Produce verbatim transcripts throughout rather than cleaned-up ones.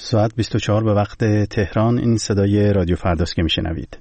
ساعت بیست و چهار به وقت تهران. این صدای رادیو فرداست که میشنوید.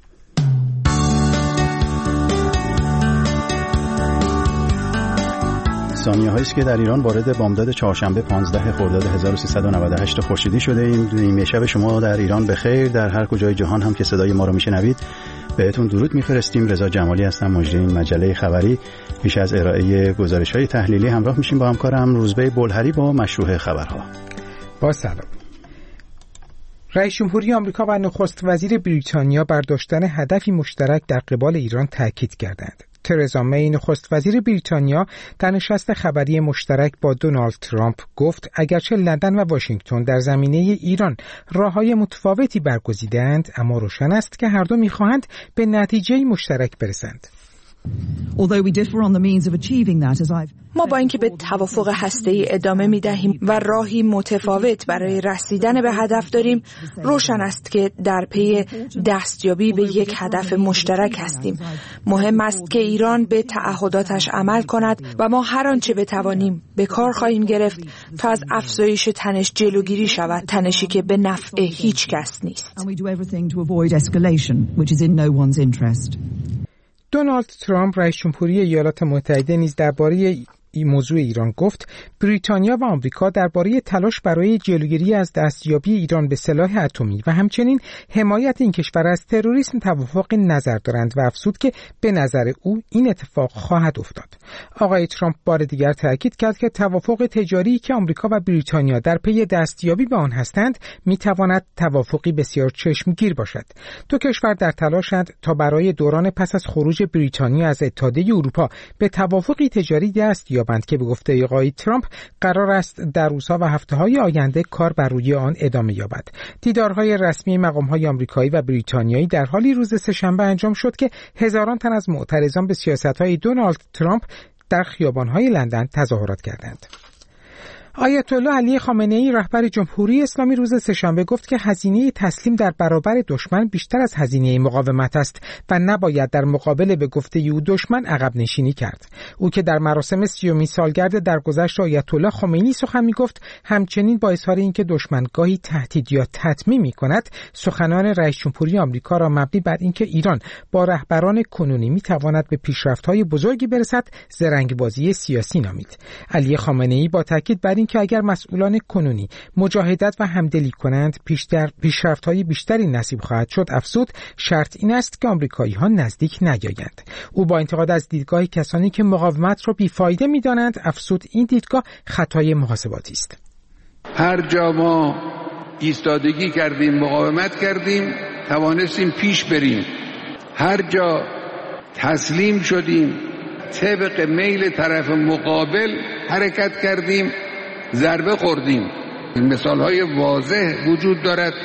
ثانیه هایی است که در ایران وارد بامداد چهارشنبه پانزده خرداد هزار و سیصد و نود و هشت خورشیدی شده. این نیمه شب شما در ایران بخیر. در هر کجای جهان هم که صدای ما رو میشنوید بهتون درود میفرستیم. رضا جمالی هستم، مجری این مجله خبری. پیش از ارائه گزارش‌های تحلیلی همراه میشیم با همکارم روزبه بلهری با مشروع خبرها. با سلام. رئیس جمهوری آمریکا و نخست وزیر بریتانیا بر داشتن هدفی مشترک در قبال ایران تاکید کردند. ترزا می نخست وزیر بریتانیا در نشست خبری مشترک با دونالد ترامپ گفت اگرچه لندن و واشنگتن در زمینه ایران راههای متفاوتی برگزیدند، اما روشن است که هر دو می‌خواهند به نتیجه مشترک برسند. ما با اینکه به توافق هسته‌ای ادامه می‌دهیم و راهی متفاوت برای رسیدن به هدف داریم، روشن است که در پی دستیابی به یک هدف مشترک هستیم. مهم است که ایران به تعهداتش عمل کند و ما هر آنچه بتوانیم به کار خواهیم گرفت تا از افزایش تنش جلوگیری شود، تنشی که به نفع هیچ کس نیست. دونالد ترامپ رئیس جمهوری ایالات متحده نیز درباره این موضوع ایران گفت بریتانیا و آمریکا درباره تلاش برای جلوگیری از دستیابی ایران به سلاح اتمی و همچنین حمایت این کشور از تروریسم توافق نظر دارند و افزود که به نظر او این اتفاق خواهد افتاد. آقای ترامپ بار دیگر تاکید کرد که توافق تجاری که آمریکا و بریتانیا در پی دستیابی به آن هستند میتواند توافقی بسیار چشمگیر باشد. دو کشور در تلاشند تا برای دوران پس از خروج بریتانیا از اتحادیه اروپا به توافقی تجاری دست یابند که به گفته آقای ترامپ قرار است در روزها و هفته‌های آینده کار بر روی آن ادامه یابد. دیدارهای رسمی مقام‌های آمریکایی و بریتانیایی در حالی روز سه‌شنبه انجام شد که هزاران تن از معترضان به سیاست‌های دونالد ترامپ در خیابان‌های لندن تظاهرات کردند. آیت الله علی خامنه‌ای رهبر جمهوری اسلامی روز سه‌شنبه گفت که هزینه تسلیم در برابر دشمن بیشتر از هزینه مقاومت است و نباید در مقابل به گفته او دشمن عقب نشینی کرد. او که در مراسم سیومین سالگرد درگذشت آیت الله خمینی سخن می‌گفت، همچنین با اظهار اینکه دشمن گاهی تهدید یا تطمیع می‌کند، سخنان رئیس جمهوری آمریکا را مبنی بر اینکه ایران با رهبران کنونی می‌تواند به پیشرفت‌های بزرگی برسد، زرنگ‌بازی سیاسی نامید. علی خامنه‌ای با تاکید بر که اگر مسئولان کنونی مجاهدت و همدلی کنند پیشتر پیشرفت‌های بیشتری نصیب خواهد شد، افزود شرط این است که آمریکایی‌ها نزدیک نیایند. او با انتقاد از دیدگاه کسانی که مقاومت را بیفایده می‌دانند افزود این دیدگاه خطای محاسباتی است. هر جا ما ایستادگی کردیم، مقاومت کردیم، توانستیم پیش بریم. هر جا تسلیم شدیم، طبق میل طرف مقابل حرکت کردیم، ضربه خوردیم. این مثال‌های واضح وجود دارد.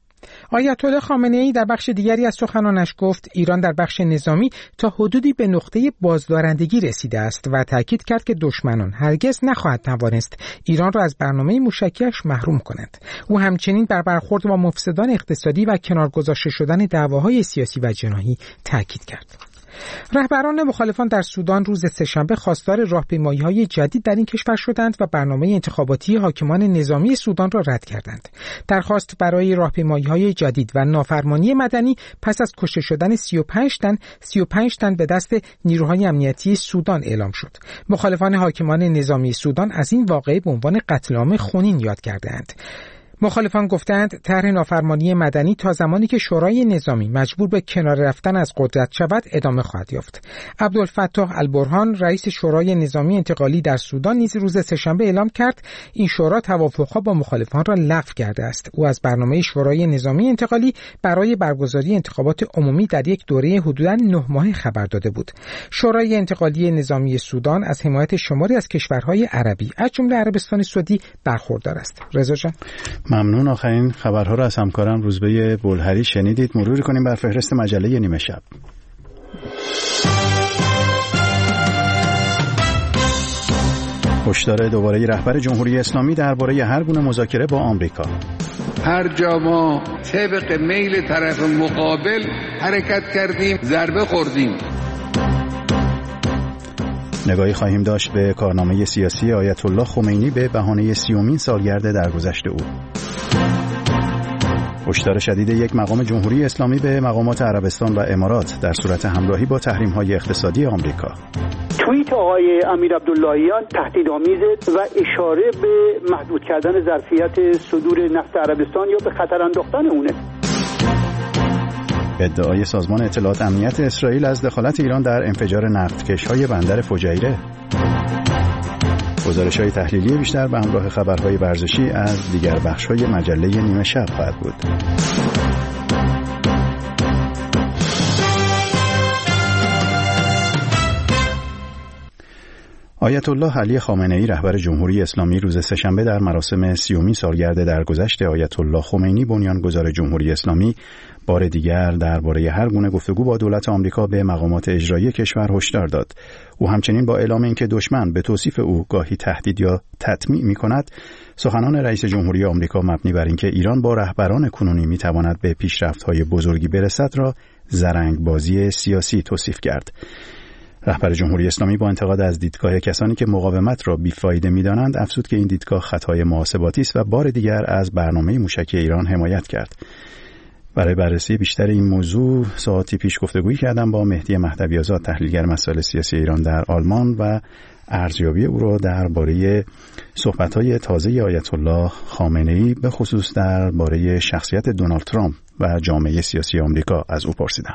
آیت الله خامنه‌ای در بخش دیگری از سخنانش گفت ایران در بخش نظامی تا حدودی به نقطه بازدارندگی رسیده است و تاکید کرد که دشمنان هرگز نخواهد توانست ایران را از برنامه موشکی‌اش محروم کنند. او همچنین بر برخورد با مفسدان اقتصادی و کنار گذاشته شدن دعواهای سیاسی و جناحی تاکید کرد. رهبران مخالفان در سودان روز سه‌شنبه خواستار راهپیمایی‌های جدید در این کشور شدند و برنامه انتخاباتی حاکمان نظامی سودان را رد کردند. درخواست برای راهپیمایی‌های جدید و نافرمانی مدنی پس از کشته شدن سی و پنج تن سی و پنج تن به دست نیروهای امنیتی سودان اعلام شد. مخالفان حاکمان نظامی سودان از این واقعه به عنوان قتل عام خونین یاد کردند. مخالفان گفتند طرح نافرمانی مدنی تا زمانی که شورای نظامی مجبور به کنار رفتن از قدرت شود ادامه خواهد یافت. عبدالفتاح البرهان رئیس شورای نظامی انتقالی در سودان نیز روز سه‌شنبه اعلام کرد این شورا توافقها با مخالفان را لغو کرده است. او از برنامه شورای نظامی انتقالی برای برگزاری انتخابات عمومی در یک دوره حدوداً نه ماهه خبر داده بود. شورای انتقالی نظامی سودان از حمایت شماری از کشورهای عربی از جمله عربستان سعودی برخوردار است. رضا جان، ممنون. آخرین خبرها را از همکارم روزبه بلهری شنیدید. مرور کنیم بر فهرست مجله نیمه شب. هشدار دوباره رهبر جمهوری اسلامی درباره هر گونه مذاکره با آمریکا. هر جا ما طبق میل طرف مقابل حرکت کردیم، ضربه خوردیم. نگاهی خواهیم داشت به کارنامه سیاسی آیت الله خمینی به بهانه سیومین سالگرد درگذشت او. هشدار شدید یک مقام جمهوری اسلامی به مقامات عربستان و امارات در صورت همراهی با تحریم‌های اقتصادی آمریکا. توییت آقای امیر عبداللهیان تهدیدآمیزه و اشاره به محدود کردن ظرفیت صدور نفت عربستان یا به خطر انداختن اونه. ادعای سازمان اطلاعات امنیت اسرائیل از دخالت ایران در انفجار نفتکش‌های بندر فجیره. گزارش‌های تحلیلی بیشتر به همراه خبرهای ورزشی از دیگر بخش‌های مجله نیمه شب خواهد بود. آیت الله علی خامنه‌ای رهبر جمهوری اسلامی روز سه‌شنبه در مراسم سیومین سالگرد درگذشت آیت الله خمینی بنیانگذار جمهوری اسلامی بار دیگر درباره هر گونه گفتگو با دولت آمریکا به مقامات اجرایی کشور هشدار داد. او همچنین با اعلام اینکه دشمن به توصیف او گاهی تهدید یا تطمیع می‌کند، سخنان رئیس جمهوری آمریکا مبنی بر اینکه ایران با رهبران کنونی می‌تواند به پیشرفت‌های بزرگی برسد را زرنگ‌بازی سیاسی توصیف کرد. رهبر جمهوری اسلامی با انتقاد از دیدگاه کسانی که مقاومت را بیفایده می‌دانند افزود که این دیدگاه خطای محاسباتی است و بار دیگر از برنامه موشکی ایران حمایت کرد. برای بررسی بیشتر این موضوع ساعتی پیش گفتگویی کردم با مهدی مهدوی آزاد، تحلیلگر مسائل سیاسی ایران در آلمان و ارزیابی او را درباره صحبت‌های تازه آیت الله خامنه‌ای به خصوص درباره شخصیت دونالد ترامپ و جامعه سیاسی آمریکا از او پرسیدم.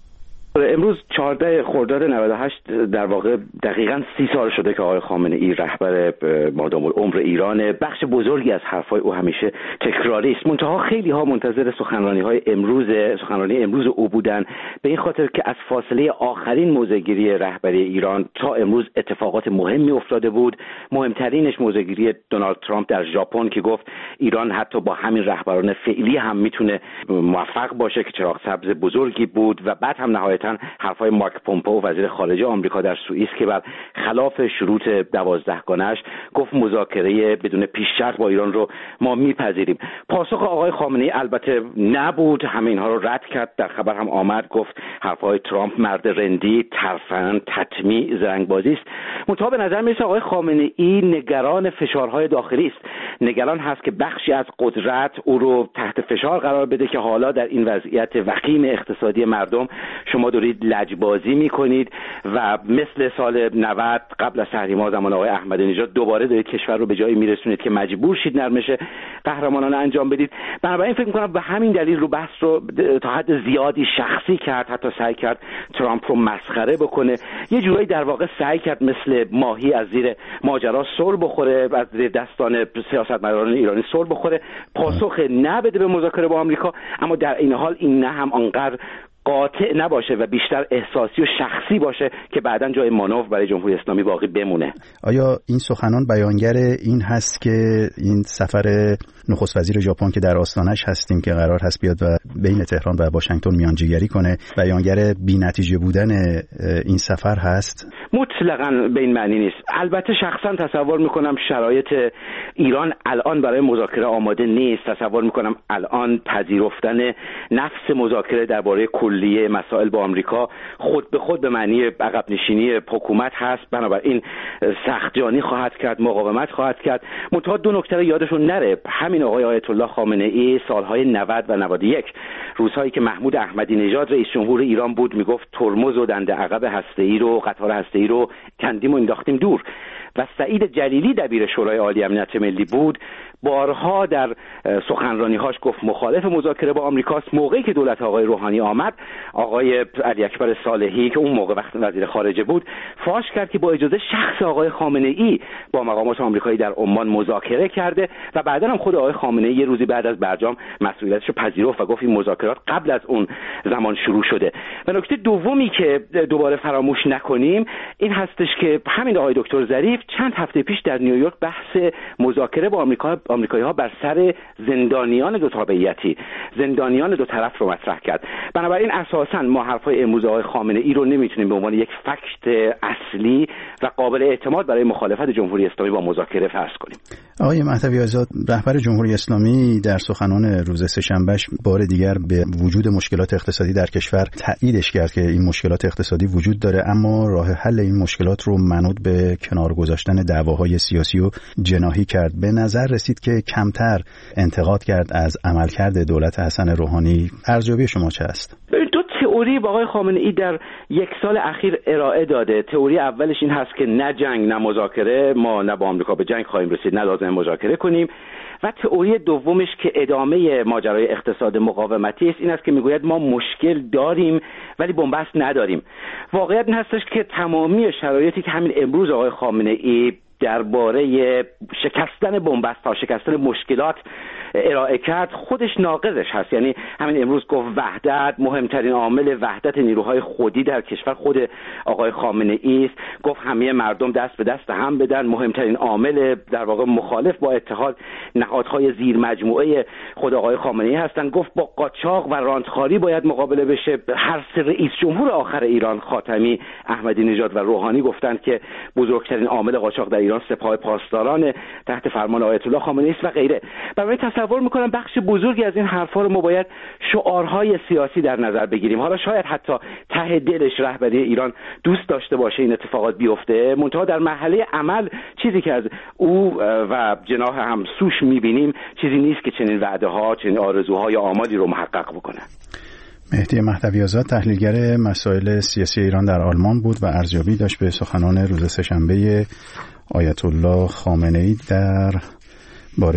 امروز چهاردهم خرداد نود و هشت در واقع دقیقاً سی سال شده که آقای خامنه‌ای رهبر مادام العمر ایران. بخش بزرگی از حرفای او همیشه تکراری است، منتها خیلی ها منتظر سخنرانی‌های امروز سخنرانی امروز او بودن، به این خاطر که از فاصله آخرین موضع‌گیری رهبری ایران تا امروز اتفاقات مهمی افتاده بود. مهمترینش موضع‌گیری دونالد ترامپ در ژاپن که گفت ایران حتی با همین رهبران فعلی هم میتونه موفق باشه، که چراغ سبز بزرگی بود. و بعد هم نهایتاً حرفای مارک پومپئو وزیر خارجه آمریکا در سوئیس که بر خلاف شروط دوازدهگانه‌اش گفت مذاکره بدون پیش شرط با ایران رو ما میپذیریم. پاسخ آقای خامنه‌ای البته نبود، همه اینها رو رد کرد. در خبر هم آمد گفت حرفای ترامپ مرد رندی، ترفند، تطمیع، زرنگبازی است. منتها به نظر میرسه آقای خامنه‌ای نگران فشارهای داخلی است. نگران هست که بخشی از قدرت او رو تحت فشار قرار بده که حالا در این وضعیت وخیم اقتصادی مردم شما دارید لجبازی میکنید و مثل سال نود قبل از تحریم‌ها زمان آقای احمدی نژاد دوباره دارید کشور رو به جایی میرسونید که مجبور شید نرمش قهرمانانه انجام بدید. بنابراین فکر میکنم به همین دلیل رو بحث رو تا حد زیادی شخصی کرد، حتی سعی کرد ترامپ رو مسخره بکنه. یه جورایی در واقع سعی کرد مثل ماهی از زیر ماجرا سر بخوره، از زیر دستان سیاستمداران ایرانی سر بخوره، پاسخ نبده به مذاکره با آمریکا، اما در این حال این نه هم آنقدر قاطع نباشه و بیشتر احساسی و شخصی باشه که بعداً جای مانور برای جمهوری اسلامی باقی بمونه. آیا این سخنان بیانگر این هست که این سفر نخست وزیر ژاپن که در آستانش هستیم که قرار هست بیاد و بین تهران و واشنگتن میانجیگری کنه، بیانگر بی‌نتیجه بودن این سفر هست؟ مطلقاً به این معنی نیست. البته شخصاً تصور میکنم شرایط ایران الان برای مذاکره آماده نیست. تصور میکنم الان پذیرفتن نفس مذاکره درباره کلیه مسائل با آمریکا خود به خود به معنی عقب نشینی حکومت هست. بنابراین سخت جانی خواهد کرد، مقاومت خواهد کرد. منتها دو نکته رو یادشون نره. همین آقای آیت الله خامنه‌ای سالهای نود و نود و یک، روزهایی که محمود احمدی نژاد رئیس جمهور ایران بود، میگفت ترمز و دنده عقب هسته‌ای رو، قطار هسته‌ای رو کندیم و انداختیم دور. و سعید جلیلی دبیر شورای عالی امنیت ملی بود، بارها در سخنرانی‌هاش گفت مخالف مذاکره با آمریکاست. موقعی که دولت آقای روحانی آمد، آقای علی اکبر صالحی که اون موقع وقت وزیر خارجه بود فاش کرد که با اجازه شخص آقای خامنه‌ای با مقامات آمریکایی در عمان مذاکره کرده و بعداً هم خود آقای خامنه‌ای یه روزی بعد از برجام مسئولیتش رو پذیرفت و گفت این مذاکرات قبل از اون زمان شروع شده. و نکته دومی که دوباره فراموش نکنیم این هستش که همین آقای دکتر ظریف چند هفته پیش در نیویورک بحث مذاکره با آمریکا آمریکایی‌ها بر سر زندانیان دو تابعیتی، زندانیان دو طرف رو مطرح کرد. بنابراین اساساً ما حرفای امروز آقای خامنه ای رو نمیتونیم به عنوان یک فکت اصلی و قابل اعتماد برای مخالفت جمهوری اسلامی با مذاکره فرض کنیم. آقای مهدوی آزاد، رهبر جمهوری اسلامی در سخنان روز سه‌شنبهش بار دیگر به وجود مشکلات اقتصادی در کشور تأییدش کرد که این مشکلات اقتصادی وجود داره، اما راه حل این مشکلات رو منوط به کنار گذاشتن دعواهای سیاسی و جناحی کرد. به نظر رسید که کمتر انتقاد کرد از عملکرد دولت حسن روحانی. ارزیابی شما چه است؟ دو تئوری با آقای خامنه ای در یک سال اخیر ارائه داده. تئوری اولش این هست که نه جنگ نه مذاکره، ما نه با آمریکا به جنگ خواهیم رسید نه لازم مذاکره کنیم. و تئوری دومش که ادامه ماجرای اقتصاد مقاومتی است، این است که میگوید ما مشکل داریم ولی بنبست نداریم. واقعیت این هستش که تمامی شرایطی که همین امروز آقای خامنه ای درباره شکستن بنبست ها، شکستن مشکلات ارائه کرد خودش ناقضش هست. یعنی همین امروز گفت وحدت، مهمترین عامل وحدت نیروهای خودی در کشور خود آقای خامنه ای است. گفت همه مردم دست به دست هم بدن، مهمترین عامل در واقع مخالف با اتحاد نهادهای زیر مجموعه خود آقای خامنه ای هستند. گفت با قاچاق و راندخاری باید مقابله بشه. هر سه رئیس جمهور آخر ایران، خاتمی، احمدی نژاد و روحانی، گفتند که بزرگترین عامل قاچاق در ایران سپاه پاسداران تحت فرمان آیت الله خامنه ای است و غیره. برای تصور میکنم بخش بزرگی از این حرفا رو ما باید شعارهای سیاسی در نظر بگیریم. حالا شاید حتی ته دلش رهبری ایران دوست داشته باشه این اتفاقات بیفته، منتها در مرحله عمل چیزی که از او و جناح همسوش میبینیم چیزی نیست که چنین وعده ها، چنین آرزوها یا آمالی رو محقق بکنه. مهدی مهدوی آزاد، تحلیلگر مسائل سیاسی ایران در آلمان بود و ارزیابی داشت به سخنان روز سه‌شنبه آیت الله خامنه ای در باره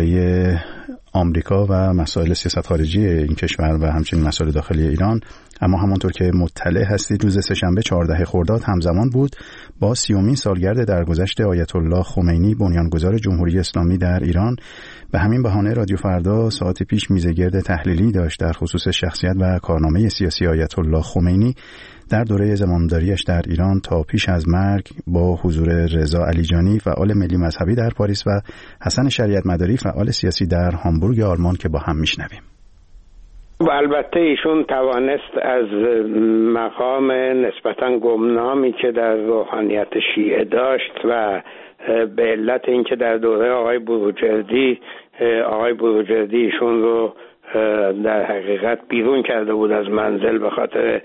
آمریکا و مسائل سیاست خارجی این کشور و همچنین مسائل داخلی ایران. اما همانطور که مطلع هستید روز سه‌شنبه چهاردهم خرداد همزمان بود با سیومین سالگرد درگذشت آیت الله خمینی، بنیانگذار جمهوری اسلامی در ایران. به همین بهانه رادیو فردا ساعت پیش میزگرد تحلیلی داشت در خصوص شخصیت و کارنامه سیاسی آیت الله خمینی در دوره زمامداریش در ایران تا پیش از مرگ، با حضور رضا علیجانی فعال ملی مذهبی در پاریس و حسن شریعت مداری فعال سیاسی در هامبورگ آلمان که با هم میشنویم. و البته ایشون توانست از مقام نسبتاً گمنامی که در روحانیت شیعه داشت و به علت اینکه در دوره آقای بروجردی آقای بروجردی ایشون رو در حقیقت بیرون کرده بود از منزل به خاطر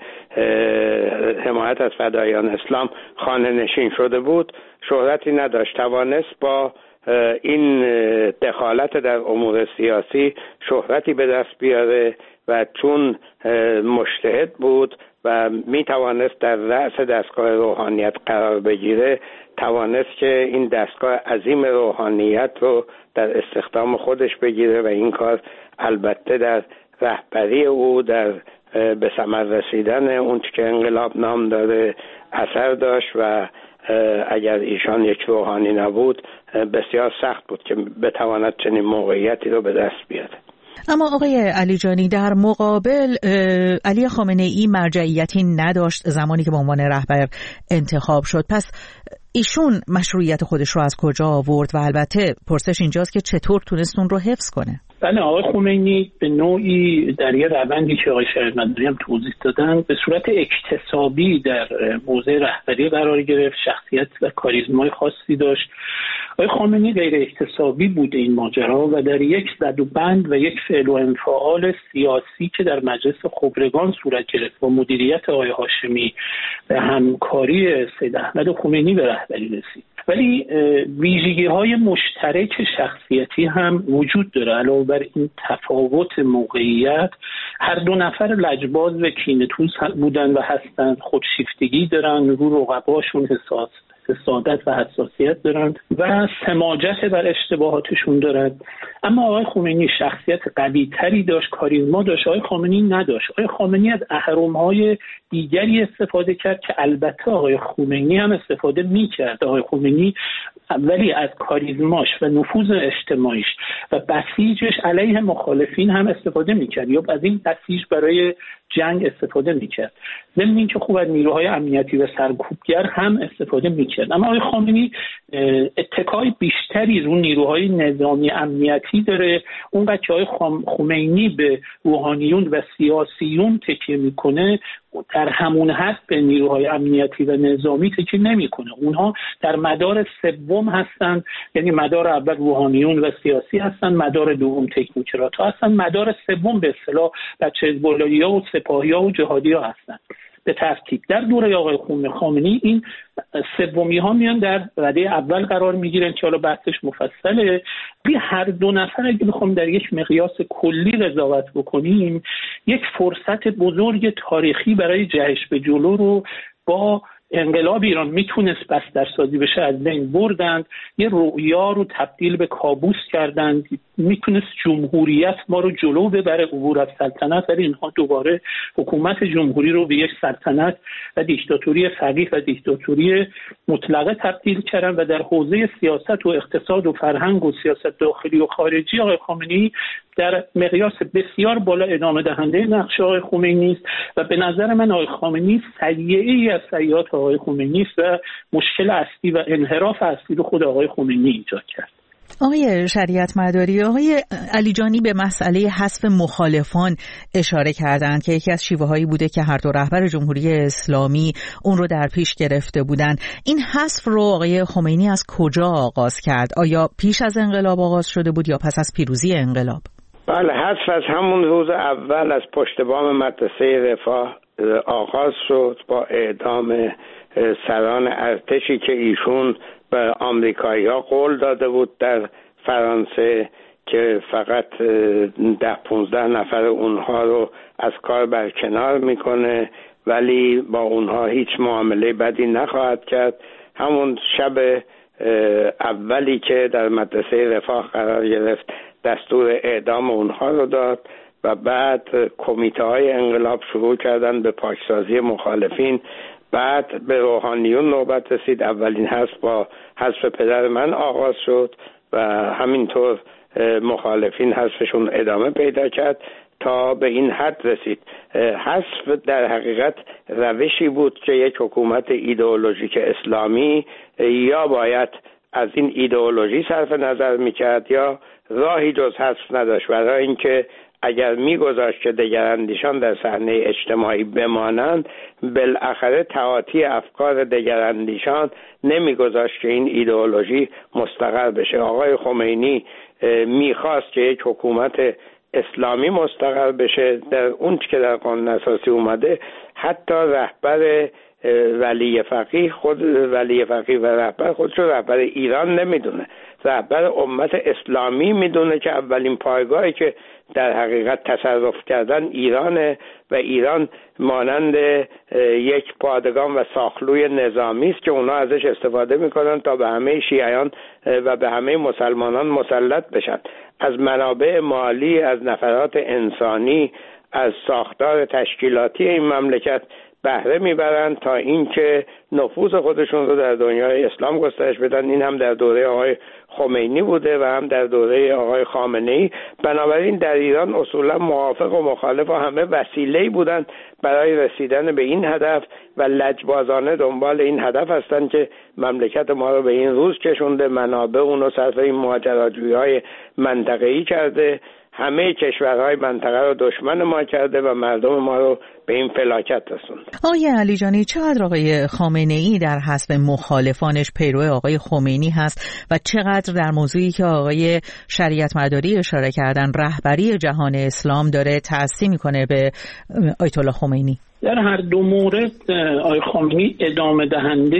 حمایت از فدایان اسلام، خانه نشین شده بود، شهرتی نداشت. توانست با این دخالت در امور سیاسی شهرتی به دست بیاره و چون مجتهد بود و می توانست در رأس دستگاه روحانیت قرار بگیره، توانست که این دستگاه عظیم روحانیت رو در استخدام خودش بگیره و این کار البته در رهبری او در به ثمر رسیدن اون که انقلاب نام داره اثر داشت و اگر ایشان یک روحانی نبود بسیار سخت بود که بتواند چنین موقعیتی رو به دست بیاره. اما آقای علیجانی، در مقابل علی خامنه ای مرجعیتی نداشت زمانی که به عنوان رهبر انتخاب شد. پس ایشون مشروعیت خودش رو از کجا آورد و البته پرسش اینجاست که چطور تونست اون رو حفظ کنه؟ بله، آقای خمینی به نوعی در یه روندی که آقای شریعت مداری هم توضیح دادن به صورت اکتسابی در موضع رهبری قرار گرفت، شخصیت و کاریزمای خاصی داشت. آقای خمینی غیر اکتسابی بود این ماجرا و در یک زد و بند و یک فعل و انفعال سیاسی که در مجلس خبرگان صورت گرفت با مدیریت آقای هاشمی به همکاری سید احمد خمینی به رهبری رسید. ولی ویژگی‌های مشترک شخصیتی هم وجود داره. علاوه بر این تفاوت موقعیت، هر دو نفر لجباز و کینه‌توز بودن و هستند، خودشیفتگی دارن، رو رقباشون حساس حسادت و حساسیت دارن و سماجت بر اشتباهاتشون دارن. اما آقای خمینی شخصیت قوی تری داشت، کاریزما داشت، آقای خمینی نداشت. آقای خمینی از اهرم‌های دیگری استفاده کرد که البته آقای خمینی هم استفاده می‌کرد. آقای خمینی ولی از کاریزماش و نفوذ اجتماعیش و بسیجش علیه مخالفین هم استفاده میکرد یا از این بسیج برای جنگ استفاده میکرد. ضمن اینکه خوب از نیروهای امنیتی و سرکوبگر هم استفاده میکرد. اما آقای خامنه‌ای اتکای بیشتری رو نیروهای نظامی امنیتی داره. اونقدر که آقای خمینی به روحانیون و سیاسیون تکیه میکنه، در همون حد به نیروهای امنیتی و نظامی تکیه نمیکنه. اونها در مدار سوم هستن، یعنی مدار اول روحانیون و سیاسی هستن، مدار دوم تکنوکرات ها هستن، مدار سوم به اصطلاح بچه حزب‌اللهی‌ها و سپاهی‌ها و جهادی‌ها هستن. به ترتیب در دوره آقای خمینی این سومی ها میان در رده اول قرار میگیرن که حالا بحثش مفصله. بی هر دو نفر اگه بخوام در یک مقیاس کلی قضاوت بکنیم، یک فرصت بزرگ تاریخی برای جهش به جلو رو با انقلاب ایران میتونست بسترسازی بشه از بین بردند. یه رؤیا رو تبدیل به کابوس کردند. میتونست جمهوریت ما رو جلو ببره، عبور از سلطنت، ولی اینها دوباره حکومت جمهوری رو به یک سلطنت و دیکتاتوری فقیه و دیکتاتوری مطلقه تبدیل کردن و در حوزه سیاست و اقتصاد و فرهنگ و سیاست داخلی و خارجی آقای خامنه‌ای در مقیاس بسیار بالا ادامه دهنده نقش آقای خمینی است و به نظر من آقای خامنه‌ای سیئه‌ای از سیئات آقای خمینی است و مشکل اصلی و انحراف اصلی رو خود آقای خمینی ایجاد کرد. آقای شریعت مداری، آقای علیجانی به مسئله حذف مخالفان اشاره کردند که یکی از شیوه‌هایی بوده که هر دو رهبر جمهوری اسلامی اون رو در پیش گرفته بودند. این حذف رو آقای خمینی از کجا آغاز کرد؟ آیا پیش از انقلاب آغاز شده بود یا پس از پیروزی انقلاب؟ بله، حذف از همون روز اول از پشت بام مدرسه رفاه آغاز شد با اعدام سران ارتشی که ایشون به آمریکایی‌ها قول داده بود در فرانسه که فقط ده پونزده نفر اونها رو از کار برکنار میکنه ولی با اونها هیچ معامله بدی نخواهد کرد. همون شب اولی که در مدرسه رفاه قرار گرفت دستور اعدام اونها رو داد و بعد کمیته های انقلاب شروع کردن به پاکسازی مخالفین. بعد به روحانیون نوبت رسید. اولین حذف با حذف پدر من آغاز شد و همینطور مخالفین حذفشون ادامه پیدا کرد تا به این حد رسید. حذف در حقیقت روشی بود که یک حکومت ایدئولوژیک اسلامی یا باید از این ایدئولوژی صرف نظر میکرد یا راهی جز حذف نداشت، برای اینکه اگر میگذاشت که دگراندیشان در صحنه اجتماعی بمانند، بالاخره تعاطی افکار دگراندیشان نمیگذاشت که این ایدئولوژی مستقر بشه. آقای خمینی میخواست که یک حکومت اسلامی مستقر بشه. در اون که در قانون اساسی اومده حتی رهبر ولی فقیه خود ولی فقیه و رهبر خودش رو رهبر ایران نمیدونه، رهبر امت اسلامی میدونه که اولین پایگاهی که در حقیقت تصرف کردن ایرانه و ایران مانند یک پادگان و ساخلوی نظامی است که اونا ازش استفاده میکنن تا به همه شیعیان و به همه مسلمانان مسلط بشن. از منابع مالی، از نفرات انسانی، از ساختار تشکیلاتی این مملکت بهره میبرند تا اینکه نفوذ خودشون رو در دنیای اسلام گسترش بدن. این هم در دوره آقای خمینی بوده و هم در دوره آقای خامنه‌ای. بنابراین در ایران اصولا موافق و مخالف و همه وسیله‌ای بودند برای رسیدن به این هدف و لجبازانه دنبال این هدف هستند که مملکت ما رو به این روز کشونده. منابع اون رو صرف این ماجراجویی‌های منطقه‌ای کرده، همه کشورهای منطقه رو دشمن ما کرده و مردم ما رو به این فلاکت رسونده. آقای علیجانی، چقدر آقای خامنه‌ای در حذف مخالفانش پیرو آقای خمینی هست و چقدر در موضوعی که آقای شریعت مداری اشاره کردن رهبری جهان اسلام داره تأثیر میکنه به آیت الله خمینی؟ در هر دو مورد آقای خمینی ادامه دهنده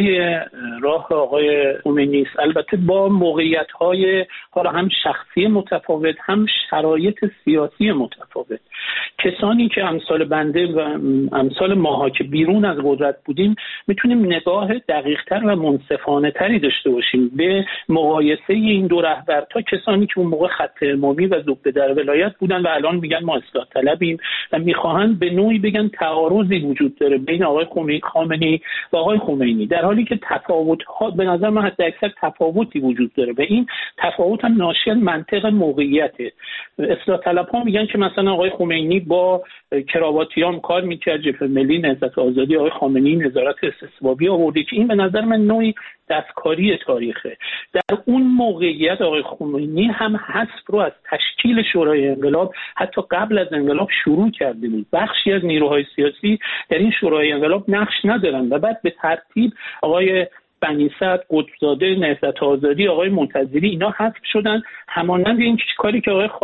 راه آقای خمینی است، البته با موقعیت‌های حالا هم شخصی متفاوت هم شرایط سیاسی متفاوت. کسانی که امثال بنده و امثال ماها که بیرون از قدرت بودیم میتونیم نگاه دقیق‌تر و منصفانه تری داشته باشیم به مقایسه این دو رهبر تا کسانی که اون موقع خط امامی و زبده در ولایت بودن و الان میگن ما اصلاح طلبیم و میخواهند به نوعی بگن تعارضی وجود داره بین آقای خامنه‌ای و آقای خمینی، در حالی که تفاوت‌ها به نظر من حتی اکثر تفاوتی وجود داره و این تفاوت هم ناشی از منطق موقعیته. اصلاح طلب‌ها میگن که مثلا آقای خمینی با کراواتیان کار میکرد، جبهه ملی نهضت آزادی آقای خامنه‌ای نظارت استثبابی آورده، که این به نظر من نوعی دستکاری تاریخه. در اون موقعیت آقای خمینی هم حذف رو از تشکیل شورای انقلاب حتی قبل از انقلاب شروع کرده بود. بخشی از نیروهای سیاسی در این شورای انقلاب نقش ندارن و بعد به ترتیب آقای بنی سعد، قطب‌زاده نهضت آزادی، آقای منتظری اینا حذف شدن، همانند این کاری که آقای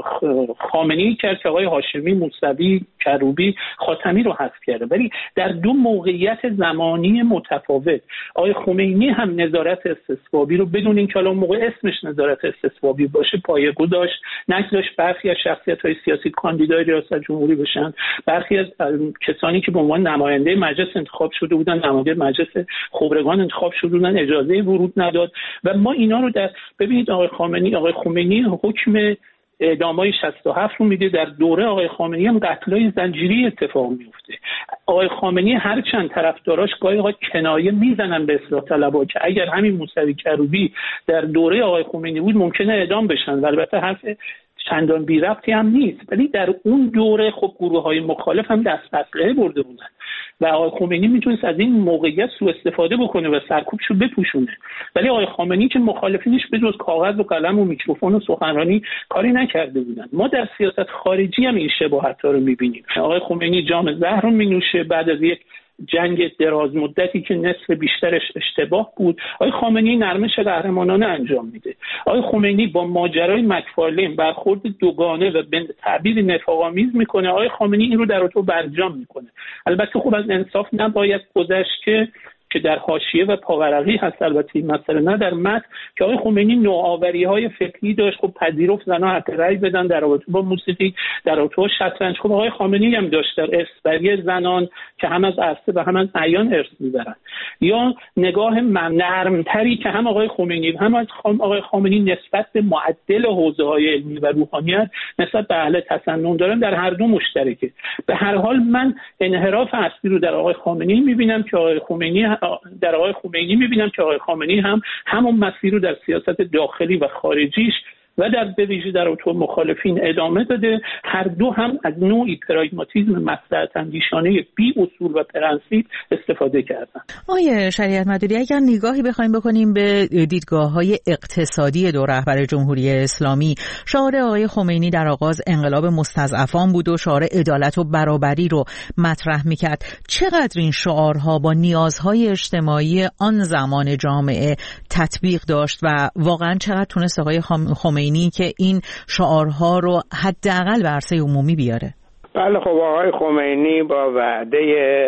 خامنه‌ای کرد که آقای هاشمی، موسوی، کروبی، خاتمی رو حذف کرده. ولی در دو موقعیت زمانی متفاوت آقای خمینی هم نظارت استثبابی رو بدون اینکه حالا موقع اسمش نظارت استثبابی باشه پایه‌گذاری داشت، نگذاشت برخی از شخصیت‌های سیاسی کاندیدای ریاست جمهوری بشن، برخی از کسانی که به عنوان نماینده مجلس انتخاب شده بودن، نماینده مجلس خبرگان انتخاب شده بودن، اجازه ورود نداد. و ما اینا رو در ببینید آقای خامنه‌ای آقای خمینی حکم اعدامای شصت و هفت رو میده، در دوره آقای خامنه‌ای هم قتل‌های زنجیری اتفاق میفته. آقای خامنه‌ای هر چند طرفداراش گاهی اوقات کنایه میزنن به اصلاح طلبها که اگر همین موسوی کروبی در دوره آقای خمینی بود ممکنه اعدام بشن، و البته حرف چندان بی ربطی هم نیست، ولی در اون دوره خب گروه‌های مخالف هم دست اسلحه برده بودن و آقای خمینی میتونست از این موقعیت سوء استفاده بکنه و سرکوبشو بپوشونه. ولی آقای خامنه‌ای که مخالفینش به جز کاغذ و قلم و میکروفون و سخنرانی کاری نکرده بودن. ما در سیاست خارجی هم این شباهت‌ها رو میبینیم. آقای خمینی جام زهر رو مینوشه بعد از یک جنگ دراز مدتی که نصف بیشترش اشتباه بود. آقای خامنه‌ای نرمش قهرمانانه انجام میده. آقای خمینی با ماجرای مکفارلین برخورد دوگانه و به تعبیر نفاق‌آمیز میکنه. آقای خامنه‌ای این رو در اتو برجام میکنه. البته خب از انصاف نباید گذشت که که در حاشیه و پاورقی هست البته این مسئله، نه در متن، که آقای خمینی نوآوری‌های فکری داشت. خب پذیرفت زن‌ها حق رأی بدن در رابطه با موسیقی، در رابطه با شطرنج. خب آقای خامنه‌ای هم داشت در ارث‌بری زنان که هم از عرصه و هم از عیان ارث می‌برن، یا نگاه نرم‌تری که هم آقای خمینی هم از آقای خامنه‌ای نسبت به معدل حوزه‌های علمی و روحانیت نسبت به اهل تسنن دارن، در هر دو مشترکه. به هر حال من انحراف اصلی رو در آقای خامنه‌ای می‌بینم که آقای خمینی در آقای خمینی می‌بینم که آقای خامنه‌ای هم همون مسیر رو در سیاست داخلی و خارجیش و در به ویژه در اتو مخالفین ادامه داده. هر دو هم از نوعی پراگماتیسم مصلحت اندیشانه بی اصول و پرنسیپ استفاده کردن. آقای شریعت مداری، اگر نگاهی بخوایم بکنیم به دیدگاه‌های اقتصادی دو رهبر جمهوری اسلامی، شعار آقای خمینی در آغاز انقلاب مستضعفان بود و شعار عدالت و برابری رو مطرح می‌کرد. چقدر این شعارها با نیازهای اجتماعی آن زمان جامعه تطبیق داشت و واقعاً چقدر تونست آقای خمینی که این شعارها رو حداقل به عرصه عمومی بیاره؟ بله، خب آقای خمینی با وعده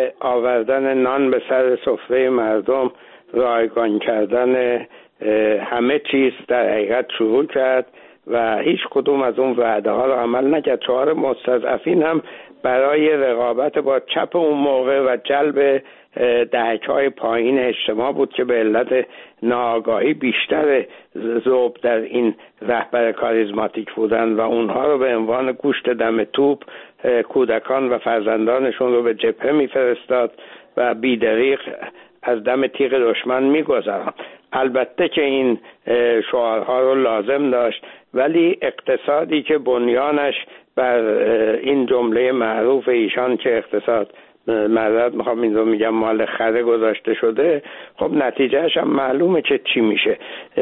آوردن نان به سر سفره مردم، رایگان کردن همه چیز در حقیقت شروع کرد و هیچ کدوم از اون وعده ها رو عمل نکرد. شعار مستضعفین هم برای رقابت با چپ اون موقع و جلب دهک‌های پایین اجتماع بود که به علت ناآگاهی بیشتر ذوب در این رهبر کاریزماتیک بودن و اونها رو به عنوان گوشت دم توپ کودکان و فرزندانشون رو به جبهه میفرستاد و بیدریغ از دم تیغ دشمن میگذران. البته که این شعارها رو لازم داشت، ولی اقتصادی که بنیانش بر این جمله معروف ایشان که اقتصاد معذرت میخوام این رو میگم مال خره گذاشته شده، خب نتیجهش هم معلومه که چی میشه.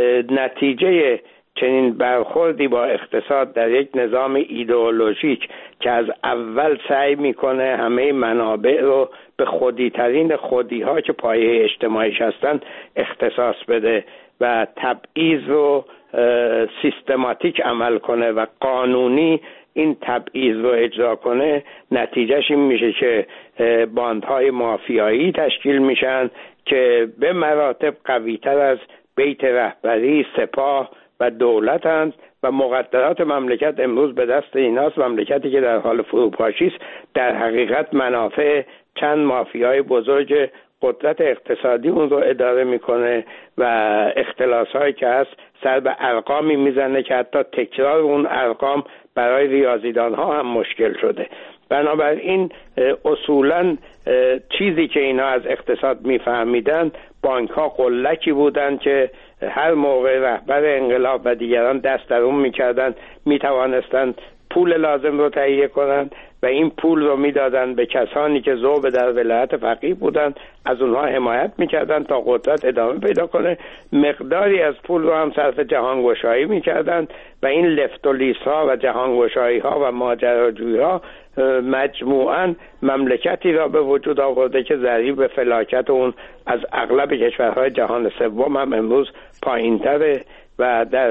نتیجه چنین برخوردی با اقتصاد در یک نظام ایدئولوژیک که از اول سعی میکنه همه منابع رو به خودی ترین خودی ها که پایه اجتماعیش هستن اختصاص بده و تبعیض رو سیستماتیک عمل کنه و قانونی این تبعیض رو اجرا کنه، نتیجهش این میشه که باندهای مافیایی تشکیل میشن که به مراتب قوی‌تر از بیت رهبری، سپاه و دولت هستند و مقدرات مملکت امروز به دست ایناست. مملکتی که در حال فروپاشی است در حقیقت منافع چند مافیای بزرگ قدرت اقتصادی اون رو اداره میکنه و اختلاس‌هایی که هست سر به ارقامی میزنه که حتی تکرار اون ارقام برای ریاضیدان ها هم مشکل شده. بنابراین اصولا چیزی که اینا از اقتصاد میفهمیدن، بانک ها قلکی بودن که هر موقع رهبر انقلاب و دیگران دست در اون میکردن میتوانستند پول لازم رو تهیه کنن و این پول رو میدادن به کسانی که ذوب در ولایت فقیه بودن، از اونها حمایت میکردن تا قدرت ادامه پیدا کنه. مقداری از پول رو هم صرف جهانگشایی میکردن و این لفت و لیس ها و جهانگشایی ها و ماجراجویی ها مجموعاً مملکتی را به وجود آورده که ضریب به فلاکت اون از اغلب کشورهای جهان سوم هم امروز پایین‌تره و در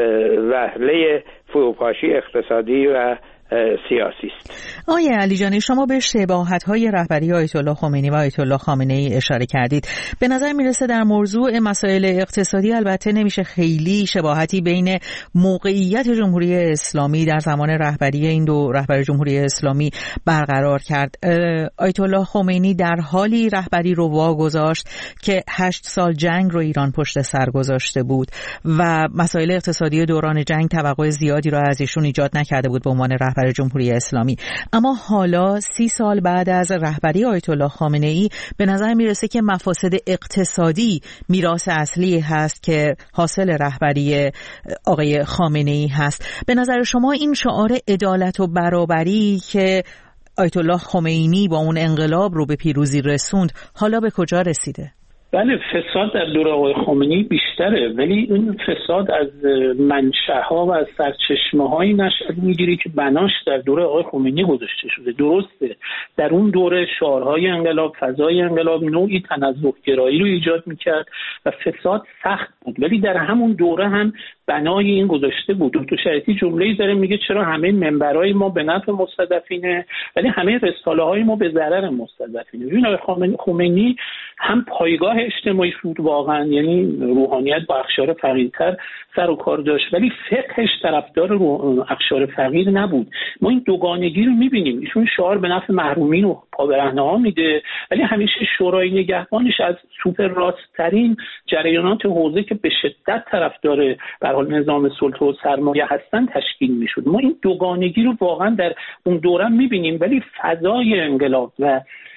رحله فروپاشی اقتصادی و سیاسی است. آقای علی جانی، شما به شباهت‌های رهبری آیت الله خمینی و آیت الله خامنه ای اشاره کردید. به نظر میرسه در موضوع مسائل اقتصادی البته نمیشه خیلی شباهتی بین موقعیت جمهوری اسلامی در زمان رهبری این دو رهبر جمهوری اسلامی برقرار کرد. آیت الله خمینی در حالی رهبری رو واگذاشت که هشت سال جنگ رو ایران پشت سر گذاشته بود و مسائل اقتصادی دوران جنگ توقع زیادی رو از ایشون ایجاد نکرده بود به عنوان رهبر جمهوری اسلامی. اما حالا سی سال بعد از رهبری آیت الله خامنه ای به نظر میرسه که مفاسد اقتصادی میراث اصلی هست که حاصل رهبری آقای خامنه ای هست. به نظر شما این شعار عدالت و برابری که آیت الله خمینی با اون انقلاب رو به پیروزی رسوند حالا به کجا رسیده؟ بله، فساد در دوره آقای خمینی بیشتره، ولی این فساد از منشأها و از سرچشمه‌های نشأت میگیره که بناش در دوره آقای خمینی گذاشته شده. درسته در اون دوره شعارهای انقلاب، فضای انقلاب نوعی تنزه‌گرایی رو ایجاد میکرد و فساد سخت بود، ولی در همون دوره هم بنای این گذاشته بود. دکتر شریعتی جمله‌ای داره میگه چرا همه منبرهای ما به نفع مستضعفینه ولی همه رساله‌های ما به ضرر مستضعفینه. ببین آقای خمینی هم پایگاه اجتماعی بود واقعا، یعنی روحانیت با اقشار فقیرتر سر و کار داشت، ولی فقهش طرفدار اقشار فقیر نبود. ما این دوگانگی رو میبینیم. ایشون شعار به نفع محرومین و پابرهنه‌ها میده، ولی همیشه شورای نگهبانش از سوپر راست‌ترین جریانات حوزه که به شدت طرفدار به حال نظام سلطه و سرمایه هستن تشکیل میشد. ما این دوگانگی رو واقعا در اون دوره میبینیم، ولی فضای انقلاب و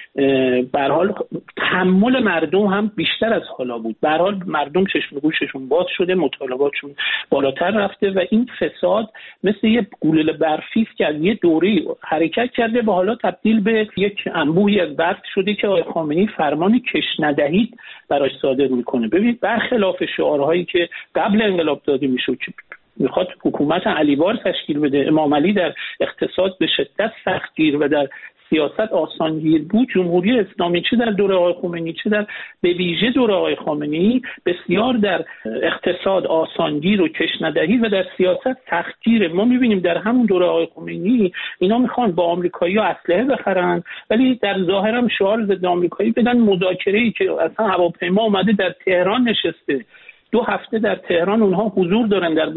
به هر حال تحمل مردم هم بیشتر از حالا بود. به هر حال مردم چشم و گوششون باز شده، مطالباتشون بالاتر رفته و این فساد مثل یه گلوله برفی است که از یه دوره حرکت کرده و حالا تبدیل به یک انبوهی از برف شده که آقای خامنه‌ای فرمان کش ندهید براش صادر میکنه. ببینید برخلاف شعارهایی که قبل انقلاب داده میشد که میخواد حکومت علیوار تشکیل بده، امام علی در اقتصاد به شدت سختگیر و در سیاست آسانگیر بود، جمهوری اسلامی چه در دوره آقای خمینی چه در به ویژه دوره آقای خامنه‌ای بسیار در اقتصاد آسانگیر و کش ندهی و در سیاست سختگیره. ما میبینیم در همون دوره آقای خمینی اینا میخوان با آمریکایی‌ها اسلحه بخرن ولی در ظاهر هم شعار ضد آمریکایی بدن. مذاکره‌ای که اصلا هواپیما اومده در تهران نشسته، دو هفته در تهران اونها حضور دارن، در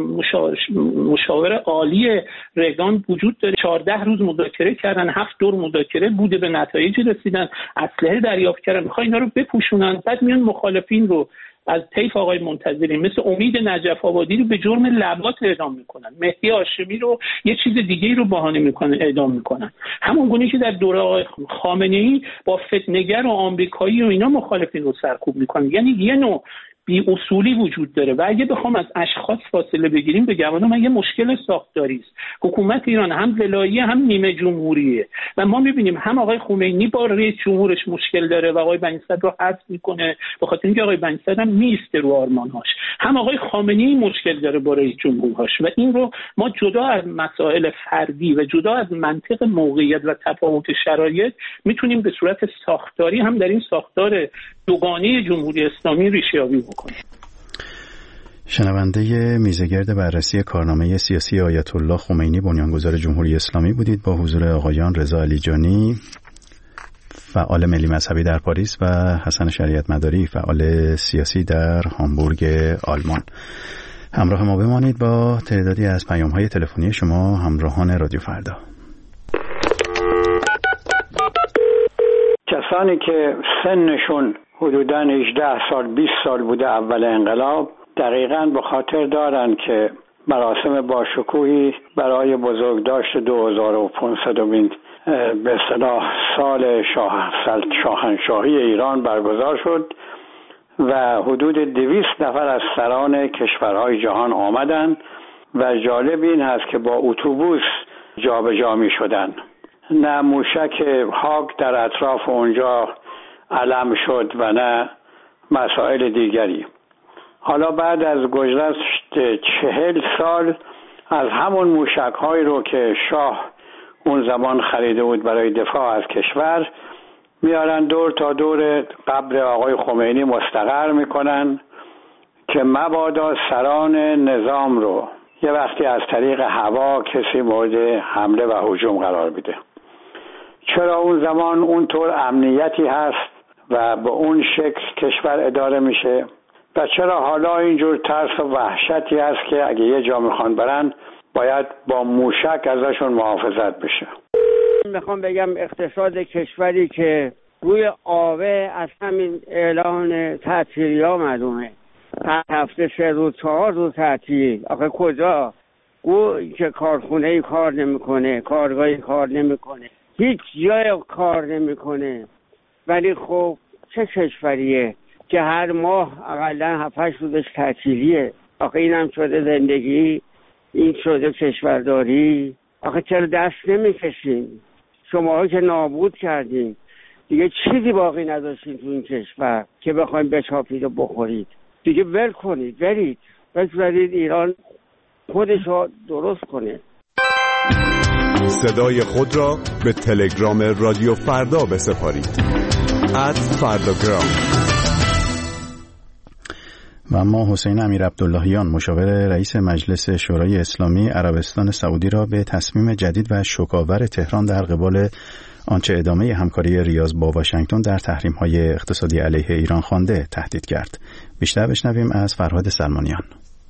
مشاوره عالی ریگان وجود داره، چهارده روز مذاکره کردن، هفت دور مذاکره بوده، به نتایجی رسیدن، اسلحه دریافت کردن، میخوان اینا رو بپوشونن، بعد میان مخالفین رو از طیف آقای منتظری مثل امید نجف آبادی رو به جرم لواط اعدام میکنن، مهدی هاشمی رو یه چیز دیگه رو بهانه میکنن اعدام میکنن. همون گونه که در دوره آقای خامنه‌ای با فتنه‌گر و آمریکایی و اینا مخالفین رو سرکوب میکنن. یعنی یه نوع بی اصولی وجود داره و اگه بخوام از اشخاص فاصله بگیریم بگم من یه مشکل ساختاری است. حکومت ایران هم ولایی هم نیمه جمهوریه و ما میبینیم هم آقای خمینی با رئیس جمهورش مشکل داره و آقای بنی صدر رو حذف میکنه به خاطر اینکه آقای بنی صدر هم میسته رو آرمانهاش، هم آقای خامنه‌ای مشکل داره با رئیس جمهورش و این رو ما جدا از مسائل فردی و جدا از منطق موقعیت و تفاوت شرایط میتونیم به صورت ساختاری هم در این ساختار دوگانه جمهوری اسلامی ریشه‌یابی بکنیم. شنونده میزگرد بررسی کارنامه سیاسی آیت الله خمینی بنیانگذار جمهوری اسلامی بودید با حضور آقایان رضا علیجانی فعال ملی مذهبی در پاریس و حسن شریعت مداری فعال سیاسی در هامبورگ آلمان. همراه ما بمانید با تعدادی از پیام‌های تلفنی شما همراهان رادیو فردا. کسانی که سنشون حدوداً هجده سال بیست سال بوده اول انقلاب دقیقاً به خاطر دارن که مراسم باشکوهی برای بزرگداشت دو هزار و پانصدمین به اصطلاح سال شاه شاهنشاهی ایران برگزار شد و حدود دویست نفر از سران کشورهای جهان آمدند و جالب این هست که با اتوبوس جابجا می شدن. نه موشک هاگ در اطراف اونجا علم شد و نه مسائل دیگری. حالا بعد از گذشت چهل سال از همون موشک هایی رو که شاه اون زمان خریده بود برای دفاع از کشور میارن دور تا دور قبر آقای خمینی مستقر میکنن که مبادا سران نظام رو یه وقتی از طریق هوا کسی مورد حمله و هجوم قرار میده. چرا اون زمان اونطور امنیتی هست و به اون شکل کشور اداره میشه و چرا حالا اینجور ترس و وحشتی هست که اگه یه جا میخوان برن باید با موشک ازشون محافظت بشه. میخوام بگم اقتصاد کشوری که روی آوه از همین اعلان تعطیلی ها معلومه، هر هفته سه روز چهار روز تعطیل. آخه کجا؟ او که کارخونه کار نمیکنه، کارگاهی کار نمیکنه، هیچ جای کار نمیکنه. ولی خب چه کشوریه که هر ماه اقلا هفت هشت روزش تعطیلیه؟ آخه اینم شده زندگی، این شده کشورداری. آخه چرا دست نمیکشین؟ شماها که نابود کردین، دیگه چیزی باقی نداشتین تو این کشور که بخواید بچاپید و بخورید. دیگه ول کنید، برید بذارید ایران خودش رو درست کنه. صدای خود را به تلگرام رادیو فردا بسپارید. ات فرداگرام. و اما حسین امیرعبداللهیان مشاور رئیس مجلس شورای اسلامی عربستان سعودی را به تصمیم جدید و شوک‌آور تهران در قبال آنچه ادامه همکاری ریاض با واشنگتن در تحریم‌های اقتصادی علیه ایران خوانده تهدید کرد. بیشتر بشنویم از فرهاد سلمانیان.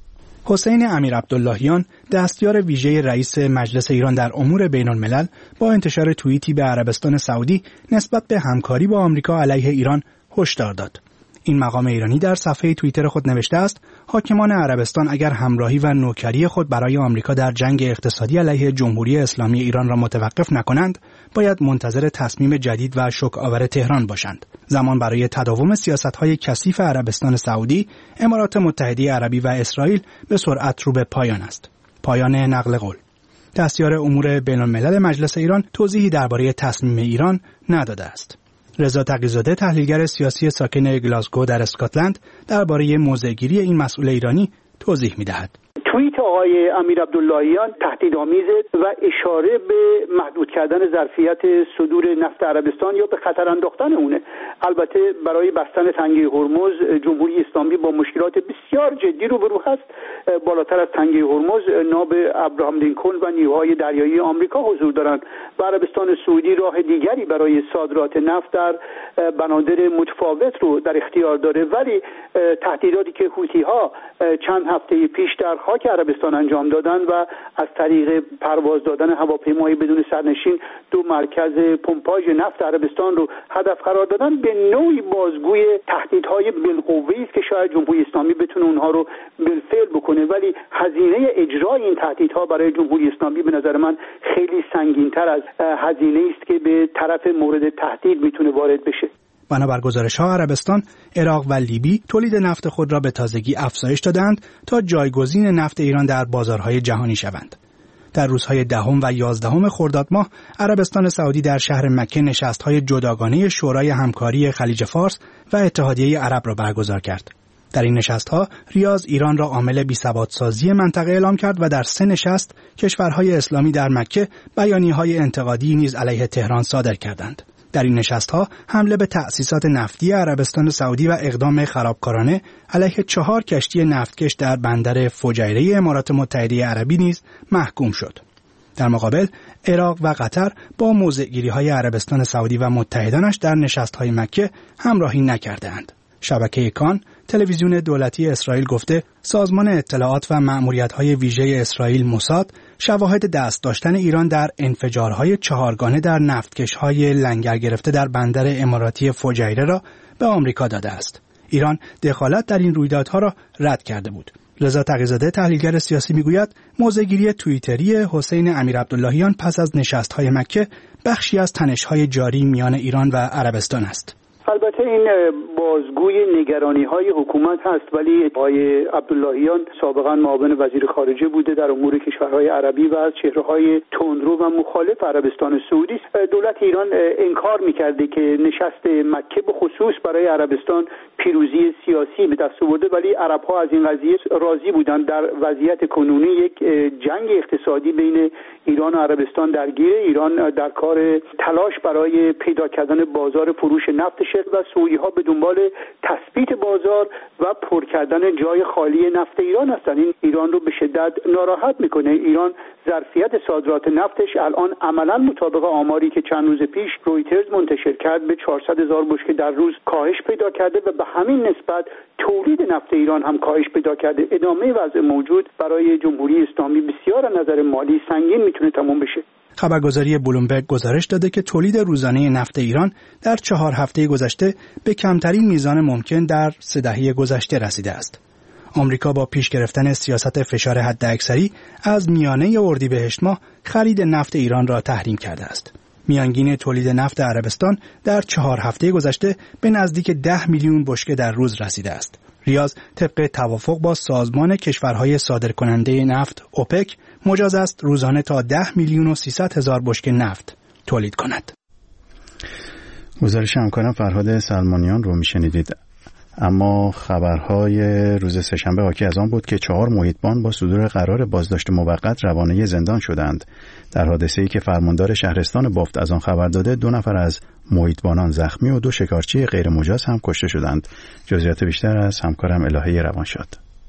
حسین امیرعبداللهیان دستیار ویژه رئیس مجلس ایران در امور بین الملل با انتشار توییتی به عربستان سعودی نسبت به همکاری با آمریکا علیه ایران هشدار داد. این مقام ایرانی در صفحه توییتر خود نوشته است: حاکمان عربستان اگر همراهی و نوکری خود برای آمریکا در جنگ اقتصادی علیه جمهوری اسلامی ایران را متوقف نکنند، باید منتظر تصمیم جدید و شوک‌آور تهران باشند. زمان برای تداوم سیاست‌های کثیف عربستان سعودی، امارات متحده عربی و اسرائیل به سرعت رو به پایان است. پایان نقل قول. دستیار امور بین الملل مجلس ایران توضیحی درباره تصمیم ایران نداده است. رضا تقی‌زاده تحلیلگر سیاسی ساکن گلاسگو در اسکاتلند درباره موضع‌گیری این مسئول ایرانی توضیح می‌دهد. توییت آقای امیرعبداللهیان تهدیدآمیز و اشاره به محدود کردن ظرفیت صدور نفت عربستان یا به خطر انداختن اونه. البته برای بستن تنگه هرمز جمهوری اسلامی با مشکلات بسیار جدی روبرو هست. بالاتر از تنگه هرمز ناو ابراهام لینکلن و نیروهای دریایی آمریکا حضور دارند و عربستان سعودی راه دیگری برای صادرات نفت در بنادر متفاوت رو در اختیار داره. ولی تهدیداتی که حوثی‌ها چند هفته پیش در خاک عربستان انجام دادن و از طریق پرواز دادن هواپیمای بدون سرنشین دو مرکز پمپاژ نفت عربستان رو هدف قرار دادن، به نوعی بازگوی تهدیدهای بالقوه‌ای است که شاید جمهوری اسلامی بتونه اونها رو بالفعل بکنه. ولی هزینه اجرای این تهدیدها برای جمهوری اسلامی به نظر من خیلی سنگین‌تر از هزینه است که به طرف مورد تهدید میتونه وارد بشه. بنابر گزارش‌ها عربستان، عراق و لیبی تولید نفت خود را به تازگی افزایش دادند تا جایگزین نفت ایران در بازارهای جهانی شوند. در روزهای دهم و یازدهم خرداد ماه عربستان سعودی در شهر مکه نشست‌های جداگانه شورای همکاری خلیج فارس و اتحادیه عرب را برگزار کرد. در این نشست‌ها ریاض ایران را عامل بی‌ثبات‌سازی منطقه اعلام کرد و در سه نشست کشورهای اسلامی در مکه بیانیه‌های انتقادی نیز علیه تهران صادر کردند. در این نشست‌ها حمله به تأسیسات نفتی عربستان سعودی و اقدام خرابکارانه علیه چهار کشتی نفتکش در بندر فجیره امارات متحده عربی نیز محکوم شد. در مقابل عراق و قطر با موضع‌گیری‌های عربستان سعودی و متحدانش در نشست‌های مکه همراهی نکردند. شبکه کان، تلویزیون دولتی اسرائیل گفته سازمان اطلاعات و مأموریت‌های ویژه اسرائیل موساد شواهد دست داشتن ایران در انفجارهای چهارگانه در نفتکش‌های لنگر گرفته در بندر اماراتی فجیره را به آمریکا داده است. ایران دخالت در این رویدادها را رد کرده بود. رضا تقی‌زاده تحلیلگر سیاسی میگوید موضع‌گیری توییتری حسین امیرعبداللهیان پس از نشست‌های مکه بخشی از تنش‌های جاری میان ایران و عربستان است. البته این بازگوی نگرانی‌های حکومت هست، ولی آقای عبداللهیان سابقا معاون وزیر خارجه بوده در امور کشورهای عربی و از چهره‌های تندرو و مخالف عربستان سعودی است. دولت ایران انکار می‌کرده که نشست مکه به خصوص برای عربستان پیروزی سیاسی به دست آورده، ولی عرب‌ها از این قضیه راضی بودند. در وضعیت کنونی یک جنگ اقتصادی بین ایران و عربستان درگیر، ایران در کار تلاش برای پیدا کردن بازار فروش نفت و سعودی‌ها به دنبال تثبیت بازار و پر کردن جای خالی نفت ایران هستند. این ایران رو به شدت ناراحت میکنه. ایران ظرفیت صادرات نفتش الان عملاً مطابق آماری که چند روز پیش رویترز منتشر کرد به چهارصد هزار بشکه در روز کاهش پیدا کرده و به همین نسبت تولید نفت ایران هم کاهش پیدا کرده. ادامه وضع موجود برای جمهوری اسلامی بسیار از نظر مالی سنگین میتونه تمام بشه. خبرگزاری بلومبرگ گزارش داده که تولید روزانه نفت ایران در چهار هفته گذشته به کمترین میزان ممکن در سه دهه گذشته رسیده است. آمریکا با پیش گرفتن سیاست فشار حداکثری از میانه اردیبهشت ماه خرید نفت ایران را تحریم کرده است. میانگین تولید نفت عربستان در چهار هفته گذشته به نزدیک ده میلیون بشکه در روز رسیده است. ریاض طبق توافق با سازمان کشورهای صادرکننده نفت اوپک مجاز است روزانه تا ده میلیون و سیصد هزار بشکه نفت تولید کند. گزارش همکارم فرهاد سلمانیان رو میشنیدید. اما خبرهای روز سه‌شنبه حاکی از آن بود که چهار محیطبان با صدور قرار بازداشت موقت روانه زندان شدند. در حادثه‌ای که فرماندار شهرستان بافت از آن خبر داده، دو نفر از محیطبانان زخمی و دو شکارچی غیر مجاز هم کشته شدند. جزئیات بیشتر از همکارم الهه روانشاد.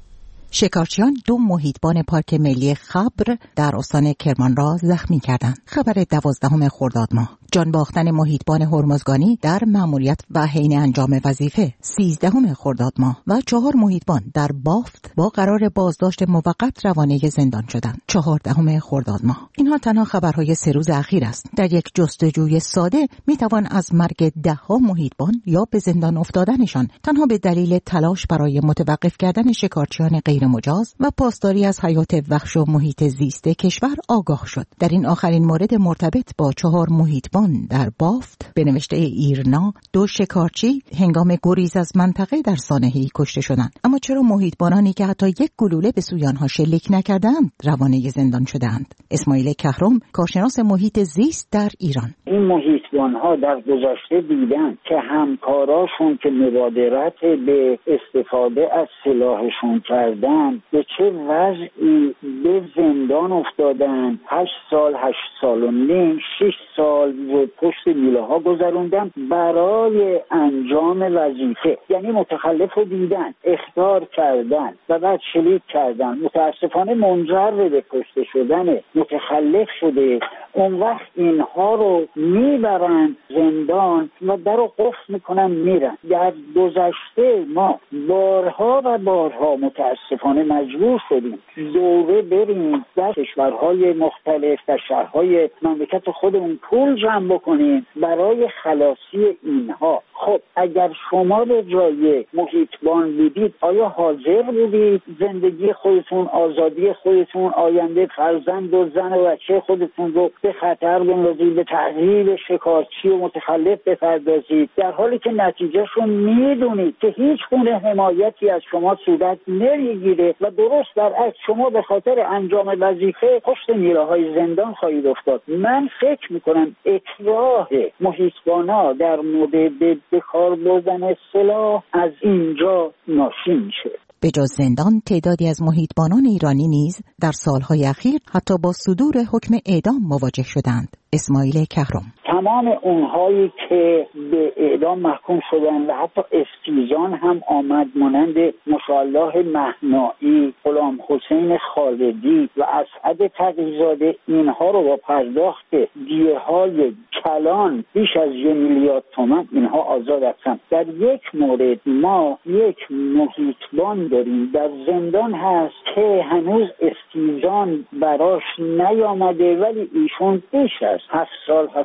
شکارچیان دو محیطبان پارک ملی خبر در استان کرمان را زخمی کردند. خبر دوازدهم خرداد ماه. جان باختن محیطبان هرمزگانی در مأموریت و حین انجام وظیفه سیزدهم خرداد ماه و چهار محیطبان در بافت با قرار بازداشت موقت روانه زندان شدند. چهاردهم خرداد ماه. اینها تنها خبرهای سه روز اخیر است. در یک جستجوی ساده میتوان از مرگ ده‌ها محیطبان یا به زندان افتادنشان تنها به دلیل تلاش برای متوقف کردن شکارچیان غیر مجاز و پاسداری از حیات وحش و محیط زیست کشور آگاه شد. در این آخرین مورد مرتبط با چهار محیطبان در بافت به نوشته ایرنا، دو شکارچی هنگام گریز از منطقه در سانحه‌ای کشته شدند. اما چرا محیطبانانی که حتی یک گلوله به سوی آنها شلیک نکردند روانه زندان شدند؟ اسماعیل کهرم، کارشناس محیط زیست در ایران: این محیطبان‌ها در گذشته دیدن که همکاراشون که مبادرت به استفاده از سلاحشون کردن به چه وضعی به زندان افتادن. هشت سال، هشت سال و نیم، شش سال و پشت میله ها گذروندن برای انجام وظیفه. یعنی متخلف رو دیدن، اخطار کردن و بعد شلیک کردن. متاسفانه منجر به کشته شدن متخلف شده. اون وقت اینها رو میبرن زندان و در رو قفل میکنن میرن. در گذشته ما بارها و بارها متاسفانه مجبور شدیم دوره بریم در کشورهای مختلف، در شهرهای مملکت خودمون پول جمع بکنیم برای خلاصی اینها. خب اگر شما به جای محیطبان بودید، آیا حاضر بودید زندگی خودتون، آزادی خودتون، آینده فرزند و زن و بچه خودتون رو به خطر بندازید، به تعذیب شکارچی و متخلف بپردازید، در حالی که نتیجهشون میدونید که هیچ گونه حمایتی از شما صورت نمیگیره و درست برعکس شما به خاطر انجام وظیفه پشت میله های زندان خواهید افتاد. من فکر میکنم اکراه محیطبانا در مورد به کار بردن سلاح از اینجا ناشی میشه. به جز زندان، تعدادی از محیطبانان ایرانی نیز در سالهای اخیر حتی با صدور حکم اعدام مواجه شدند. اسماعیل کهرم: تمام اونهایی که به اعدام محکوم شدن و حتی استیزان هم آمد، مانند مشالله مهنایی، غلام حسین خالدی و اسعد تقی‌زاده، اینها رو با پرداخت دیه‌های کلان بیش از یک میلیارد تومان اینها آزاد هستند. در یک مورد ما یک محیطبان داریم در زندان هست که هنوز استیزان براش نیامده، ولی ایشون بیش از هفت سال هست که در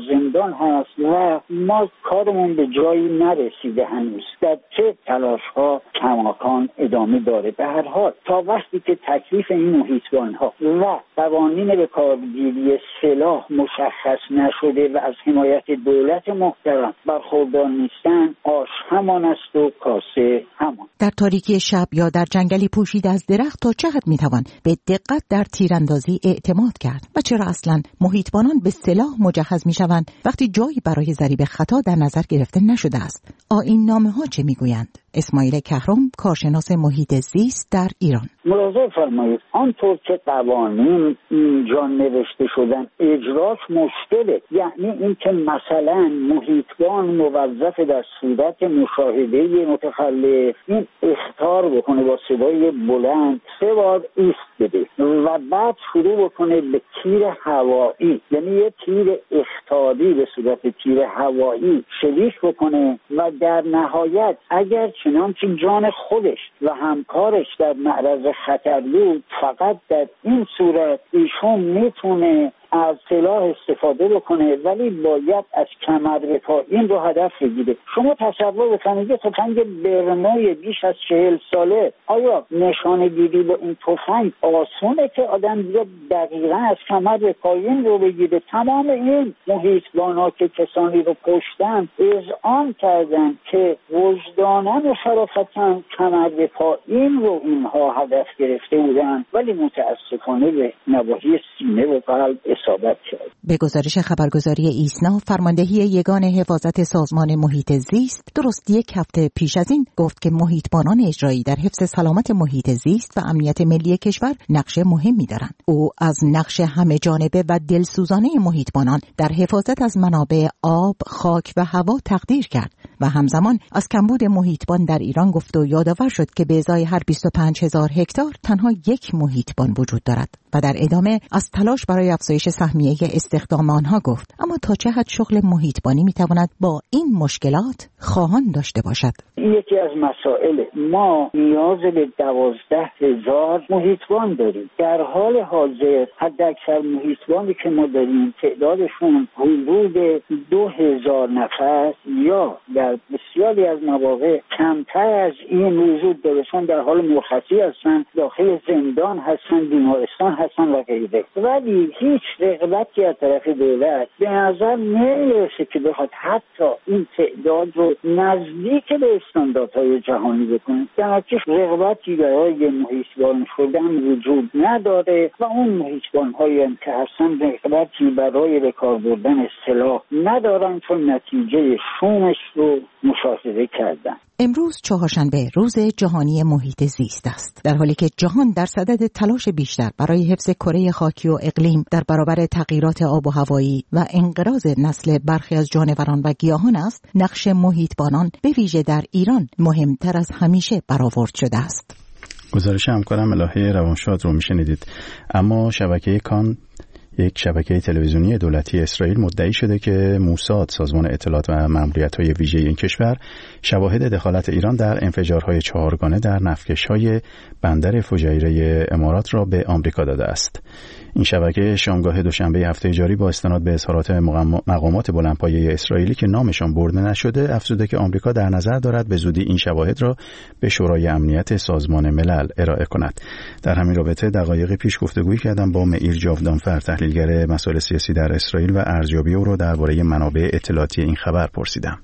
زندان هست و ما کارمون به جایی نرسیده هنوز. در چه تلاش ها کماکان ادامه داره. به هر حال تا وقتی که تکلیف این محیطبان ها و قوانین به کارگیری سلاح مشخص نشده و از حمایت دولت محترم برخوردار نیستن، آش همان است و کاسه همان. در تاریکی شب یا در جنگلی پوشیده از درخت تا چه حد میتوان به دقت در تیراندازی اعتماد کرد و چرا اصلا محیطبانان به سلاح مجهز میشوند وقتی جایی برای ضریب خطا در نظر گرفته نشده است؟ آیین نامه ها چه میگویند؟ اسماعیل کهرم، کارشناس محیط زیست در ایران. ملاحظه فرمایید آنطور که قوانین اینجا نوشته شدن اجراش مشکله. یعنی اینکه مثلا محیطبان موظف در صورت مشاهده متخلف این اخطار بکنه با صدای بلند سه بار ایست بده و بعد شروع بکنه به تیر هوایی، یعنی یه تیر اخطاری به صورت تیر هوایی شلیک بکنه و در نهایت اگر چنانچه جان خودش و همکارش در معرض خطر بود، فقط در این صورت ایشون میتونه از سلاح استفاده بکنه، ولی باید از کمر به پایین رو هدف بگیره. شما تصور بکنید یه تفنگ برنوی بیش از چهل ساله، آیا نشانه گیری با این تفنگ آسونه که آدم بیاد دقیقا از کمر به پایین رو بگیره؟ تمام این محیطبان‌ها که کسانی رو کشتن اذعان کردن که وجداناً و شرافتاً کمر به پایین رو اینها هدف گرفته بودن، ولی متاسفانه به نواحی سینه و قلب اصابت کرد. به گزارش خبرگزاری ایسنا، فرماندهی یگان حفاظت سازمان محیط زیست درست یک هفته پیش از این گفت که محیطبانان اجرایی در حفظ سلامت محیط زیست و امنیت ملی کشور نقش مهمی دارند. او از نقش همه جانبه و دلسوزانه محیطبانان در حفاظت از منابع آب، خاک و هوا تقدیر کرد و همزمان از کمبود محیطبان در ایران گفت و یادآور شد که به ازای هر بیست و پنج هزار هکتار تنها یک محیطبان وجود دارد و در ادامه از تلاش برای افزایش سهمیه استخدام آنها گفت. اما تا چه حد شغل محیطبانی میتواند با این مشکلات خواهان داشته باشد؟ یکی از مسائل ما نیاز به دوازده هزار محیطبان داریم. در حال حاضر حداکثر محیطبانی که ما داریم تعدادشون حدود دو هزار نفر یا در بسیاری از مواقع کمتر از این وجود داره، چون در حال مرخصی هستن، داخل زندان هستن، بیمارستان هستن و غیره. ولی هیچ رغبتی از طرف دولت به نظر نمیرسه که بخواد حتی این تعداد رو نزدیک به استانداردهای جهانی بکنه. در نتیجه رغبتی برای محیطبان شدن وجود نداره و اون محیطبان‌هایی هم که هستن رغبتی برای به کار بردن سلاح ندارن، چون نتیجه شومش رو مشاهده کردن. امروز چهارشنبه روز جهانی محیط زیست است، در حالی که جهان در صدد تلاش بیشتر برای حفظ کره خاکی و اقلیم در برابر تغییرات آب و هوایی و انقراض نسل برخی از جانوران و گیاهان است، نقش محیطبانان به ویژه در ایران مهمتر از همیشه برآورد شده است. گزارش همکارم الهه روانشاد رو میشنیدید. اما شبکه کان، یک شبکه تلویزیونی دولتی اسرائیل، مدعی شده که موساد، سازمان اطلاعات و ماموریت‌های ویژه این کشور، شواهد دخالت ایران در انفجارهای چهارگانه در نفتکش‌های بندر فجیره امارات را به آمریکا داده است. این شبکه شامگاه دوشنبه هفته جاری با استناد به اظهارات مقامات بلندپایه اسرائیلی که نامشان برده نشده، افزوده که آمریکا در نظر دارد به زودی این شواهد را به شورای امنیت سازمان ملل ارائه کند. در همین رابطه دقایق پیش گفتگویی کردم با معیر جاودانفر، تحلیلگر مسائل سیاسی در اسرائیل، و ارزیابی او را درباره منابع اطلاعاتی این خبر پرسیدم.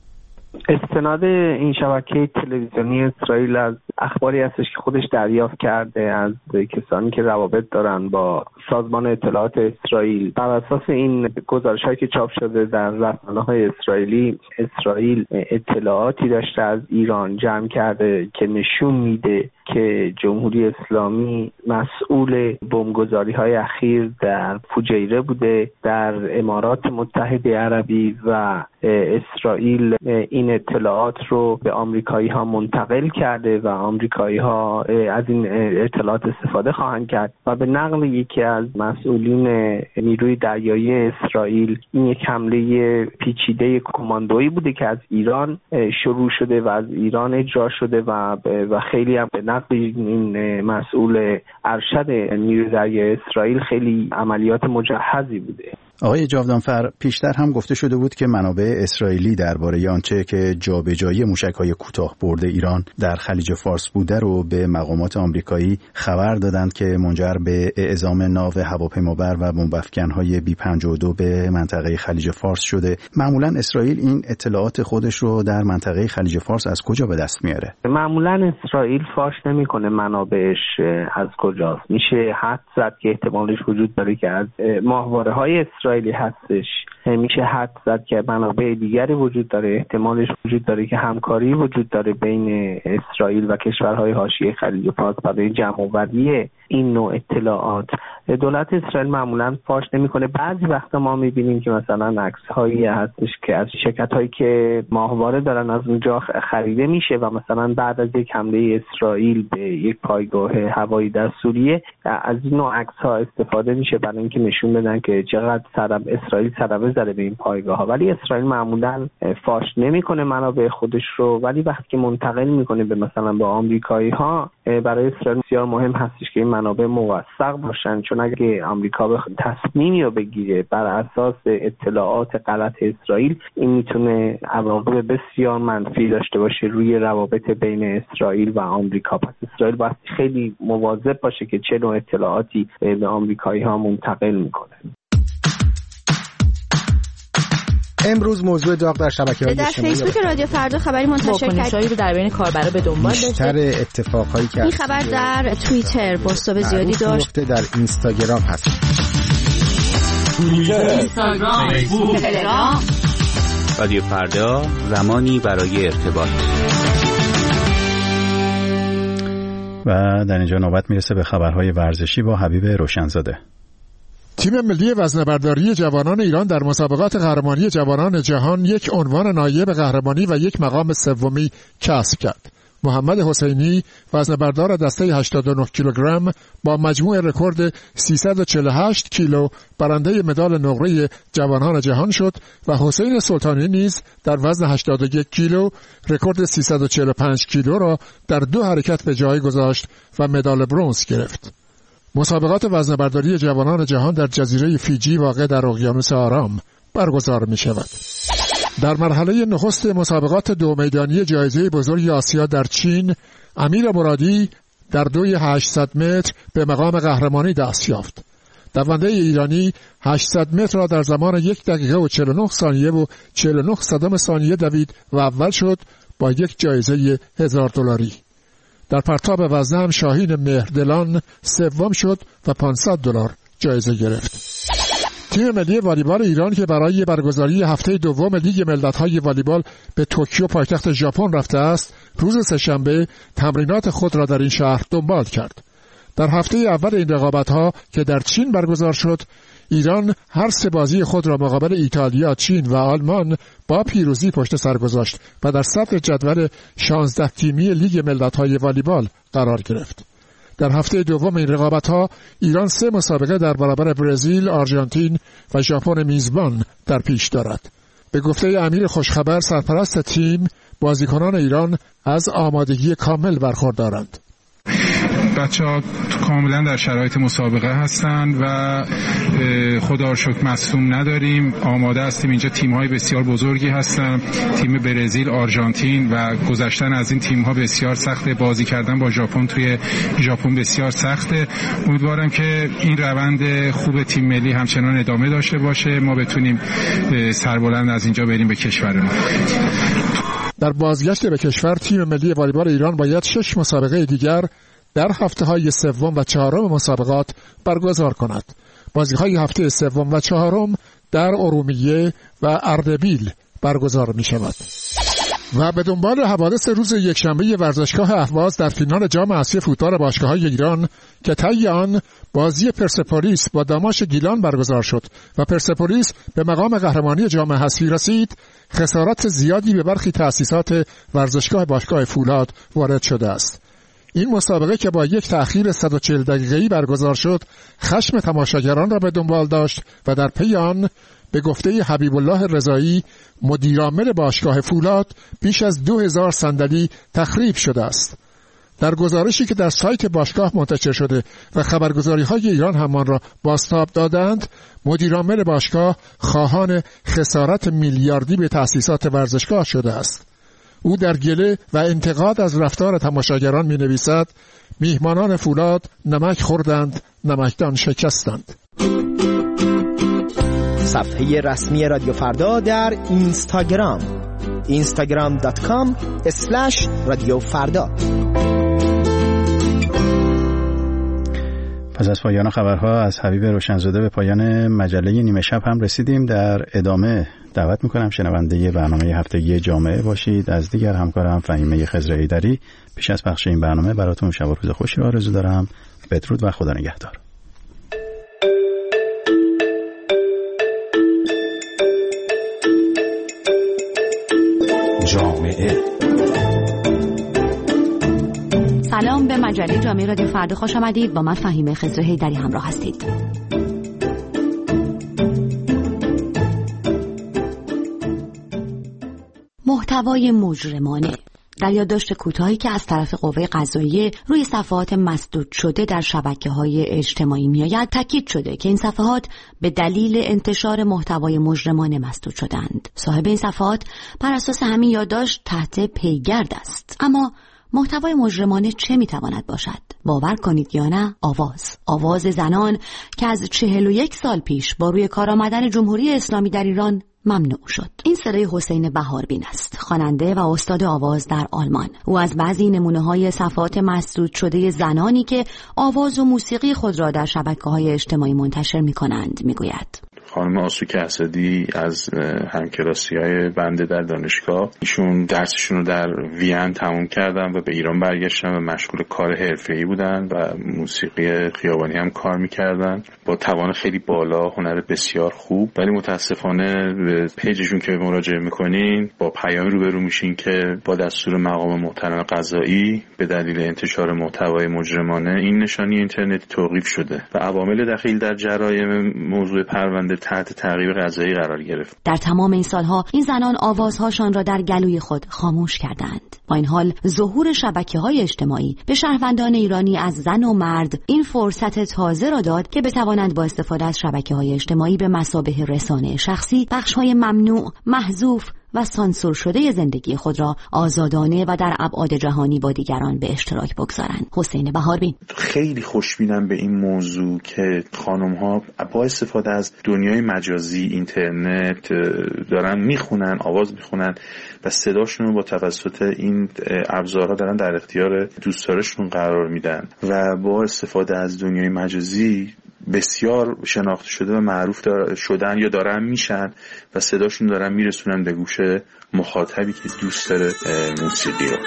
استناد این شبکه تلویزیونی اسرائیل از اخباری هستش که خودش دریافت کرده از کسانی که روابط دارن با سازمان اطلاعات اسرائیل. بر اساس این گزارش‌هایی که چاپ شده در رسانه‌های اسرائیلی، اسرائیل اطلاعاتی داشته از ایران جمع کرده که نشون میده که جمهوری اسلامی مسئول بمبگذاری‌های اخیر در فجیره بوده، در امارات متحده عربی، و اسرائیل این اطلاعات رو به آمریکایی‌ها منتقل کرده و آمریکایی‌ها از این اطلاعات استفاده خواهند کرد. و به نقل یکی از مسئولین نیروی دریایی اسرائیل، این یک حمله پیچیده کماندویی بوده که از ایران شروع شده و از ایران اجرا شده و و خیلی هم به نقل این مسئول ارشد نیروی دریایی اسرائیل خیلی عملیات مجهزی بوده. آقای جاودانفر، پیشتر هم گفته شده بود که منابع اسرائیلی درباره آنچه که جابجایی موشک‌های کوتاه برد ایران در خلیج فارس بوده رو به مقامات آمریکایی خبر دادند که منجر به اعزام ناو هواپیمابر و بمب‌افکن‌های بی پنجاه و دو به منطقه خلیج فارس شده. معمولاً اسرائیل این اطلاعات خودش رو در منطقه خلیج فارس از کجا به دست میاره؟ معمولاً اسرائیل فاش نمی‌کنه منابعش از کجاست. میشه حد زد که احتمالش وجود داره که از ماهواره‌های اسرائیلی هستش. میشه حد زد که منابع دیگری وجود داره، احتمالش وجود داره که همکاری وجود داره بین اسرائیل و کشورهای حاشیه خلیج فارس برای جمع‌آوری این نوع اطلاعات. دولت اسرائیل معمولاً فاش نمی‌کنه. بعضی وقتا ما می‌بینیم که مثلا عکس‌هایی هستش که از شرکت‌هایی که ماهواره دارن از اونجا خریده میشه و مثلا بعد از یک حمله اسرائیل به یک پایگاه هوایی در سوریه از این نوع عکس‌ها استفاده میشه برای اینکه نشون بدن که چقدر سرب اسرائیل صدمه زده به این پایگاه‌ها. ولی اسرائیل معمولاً فاش نمی‌کنه منابع خودش رو، ولی وقتی که منتقل می‌کنه به مثلا به آمریکایی‌ها، برای اسرائیل بسیار مهم هستش که این منابع موثق باشن، چون اگه آمریکا بخواد تصمیمی رو بگیره بر اساس اطلاعات غلط اسرائیل، این میتونه عواقب بسیار منفی داشته باشه روی روابط بین اسرائیل و آمریکا. پس اسرائیل باید خیلی مواظب باشه که چه نوع اطلاعاتی به آمریکایی‌ها منتقل میکنه. امروز موضوع داغ در شبکه‌های در فیسبوک رادیو فردا خبری منتشر کردیم رو در بین کاربرا به دنبال داشته. بیشتر اتفاقایی که این خبر در توییتر بازتاب زیادی داشت، در اینستاگرام هست. توییتر، اینستاگرام، فیسبوک، تلگرام. رادیو فردا، زمانی برای ارتباط. و در اینجا نوبت میرسه به خبرهای ورزشی با حبیب روشنزاده. تیم ملی وزنه‌برداری جوانان ایران در مسابقات قهرمانی جوانان جهان یک عنوان نایب قهرمانی و یک مقام سومی کسب کرد. محمد حسینی وزنه‌بردار دسته هشتاد و نه کیلوگرم با مجموع رکورد سیصد و چهل و هشت کیلو برنده مدال نقره جوانان جهان شد و حسین سلطانی نیز در وزن هشتاد و یک کیلو رکورد سیصد و چهل و پنج کیلو را در دو حرکت به جای گذاشت و مدال برنز گرفت. مسابقات وزنه‌برداری جوانان جهان در جزیره فیجی واقع در اقیانوس آرام برگزار می شود. در مرحله نخست مسابقات دو میدانی جایزه بزرگ آسیا در چین، امیر مرادی در دوی هشتصد متر به مقام قهرمانی دست یافت. دونده ایرانی هشتصد متر را در زمان یک دقیقه و چهل و نه ثانیه و چهل و نه صدم ثانیه دوید و اول شد با یک جایزه هزار دلاری. در پرتاب وزنه هم شاهین مهردلان سوم شد و پانصد دلار جایزه گرفت. تیم ملی والیبال ایران که برای برگزاری هفته دوم لیگ ملت‌های والیبال به توکیو پایتخت ژاپن رفته است، روز سه‌شنبه تمرینات خود را در این شهر دنبال کرد. در هفته اول این رقابت‌ها که در چین برگزار شد، ایران هر سه بازی خود را مقابل ایتالیا، چین و آلمان با پیروزی پشت سر گذاشت و در صدر جدول شانزده تیمی لیگ ملت‌های والیبال قرار گرفت. در هفته دوم این رقابت‌ها ایران سه مسابقه در برابر برزیل، آرژانتین و ژاپن میزبان در پیش دارد. به گفته امیر خوشخبر سرپرست تیم، بازیکنان ایران از آمادگی کامل برخوردارند. بچه‌ها کاملا در شرایط مسابقه هستند و خدا رو شکر مصدوم نداریم، آماده هستیم. اینجا تیم‌های بسیار بزرگی هستن، تیم برزیل، آرژانتین و گذشتن از این تیم‌ها بسیار سخته. بازی کردن با ژاپن توی ژاپن بسیار سخته. امیدوارم که این روند خوب تیم ملی همچنان ادامه داشته باشه، ما بتونیم سربلند از اینجا بریم به کشورمون. در بازگشت به کشور، تیم ملی والیبال ایران باید شش مسابقه دیگر در هفته‌های سوم و چهارم مسابقات برگزار کند. بازی‌های هفته سوم و چهارم در ارومیه و اردبیل برگزار می‌شود. و به دنبال حوادث روز یکشنبه ورزشگاه اهواز در فینال جام اسیای فوتبال باشگاه‌های ایران که طی آن بازی پرسپولیس با داماش گیلان برگزار شد و پرسپولیس به مقام قهرمانی جام حذفی رسید، خسارات زیادی به برخی تأسیسات ورزشگاه باشگاه فولاد وارد شده است. این مسابقه که با یک تأخیر صد و چهل دقیقه‌ای برگزار شد، خشم تماشاگران را به دنبال داشت و در پی آن به گفته حبیب الله رضایی مدیرعامل باشگاه فولاد بیش از دو هزار صندلی تخریب شده است. در گزارشی که در سایت باشگاه منتشر شده و خبرگزاری‌های ایران هم آن را بازتاب دادند، مدیرعامل باشگاه خواهان خسارت میلیاردی به تأسیسات ورزشگاه شده است. او در گله و انتقاد از رفتار تماشاگران می‌نویسد: میهمانان فولاد نمک خوردند، نمکدان شکستند. صفحه رسمی رادیو فردا در اینستاگرام اینستاگرام دات کام اسلش رادیو فردا. پس از پایان خبرها از حبیب روشنزاده به پایان مجله نیمه شب هم رسیدیم. در ادامه دعوت میکنم شنونده برنامه هفتگی جامعه باشید. از دیگر همکارم فهیمه خضر ایدری پیش از پخش این برنامه براتون شب و روز خوشی رو آرزو دارم. بدرود و خدا نگهدار. جامعه. سلام، به مجله جامعه رادیو فردا خوش آمدید. با من فهیمه خضر ایدری همراه هستید. محتوای مجرمانه. در یادداشت کوتاهی که از طرف قوه قضاییه روی صفحات مسدود شده در شبکه‌های اجتماعی میآید، تاکید شده که این صفحات به دلیل انتشار محتوای مجرمانه مسدود شدند. صاحب این صفحات بر اساس همین یادداشت تحت پیگرد است. اما محتوای مجرمانه چه میتواند باشد؟ باور کنید یا نه، آواز آواز زنان که از چهل و یک سال پیش با روی کار آمدن جمهوری اسلامی در ایران ممنوع شد. این صدای حسین بهاربین است، خواننده و استاد آواز در آلمان. او از بعضی نمونه‌های صفحات مسدود شده زنانی که آواز و موسیقی خود را در شبکه‌های اجتماعی منتشر می‌کنند میگوید. خانم آسوک اسدی از همکلاسی‌های بنده در دانشگاه، ایشون درسشون رو در وین تموم کردن و به ایران برگشتن و مشغول کار حرفه‌ای بودن و موسیقی خیابانی هم کار می‌کردن با توان خیلی بالا، هنر بسیار خوب. ولی متاسفانه به پیجشون که مراجعه می‌کنین با پیام روبرو میشین که با دستور مقام محترم قضایی به دلیل انتشار محتوای مجرمانه این نشانی اینترنتی توقیف شده و عوامل دخیل در جرایم موضوع پرونده تحت تعقیب قضایی قرار گرفت. در تمام این سالها این زنان آوازهاشان را در گلوی خود خاموش کردند. با این حال ظهور شبکه‌های اجتماعی به شهروندان ایرانی از زن و مرد این فرصت تازه را داد که بتوانند با استفاده از شبکه‌های اجتماعی به مثابه رسانه شخصی بخش‌های ممنوع، محذوف و سانسور شده زندگی خود را آزادانه و در ابعاد جهانی با دیگران به اشتراک بگذارند. حسین بهاربین: خیلی خوشبینم به این موضوع که خانم‌ها با استفاده از دنیای مجازی، اینترنت دارن میخونن، آواز میخونن و صداشون رو با توسط این ابزارها دارن در اختیار دوستدارشون قرار میدن و با استفاده از دنیای مجازی بسیار شناخته شده و معروف شدن یا دارن میشن و صداشون دارن میرسونن به گوش مخاطبی که دوست داره موسیقی رو.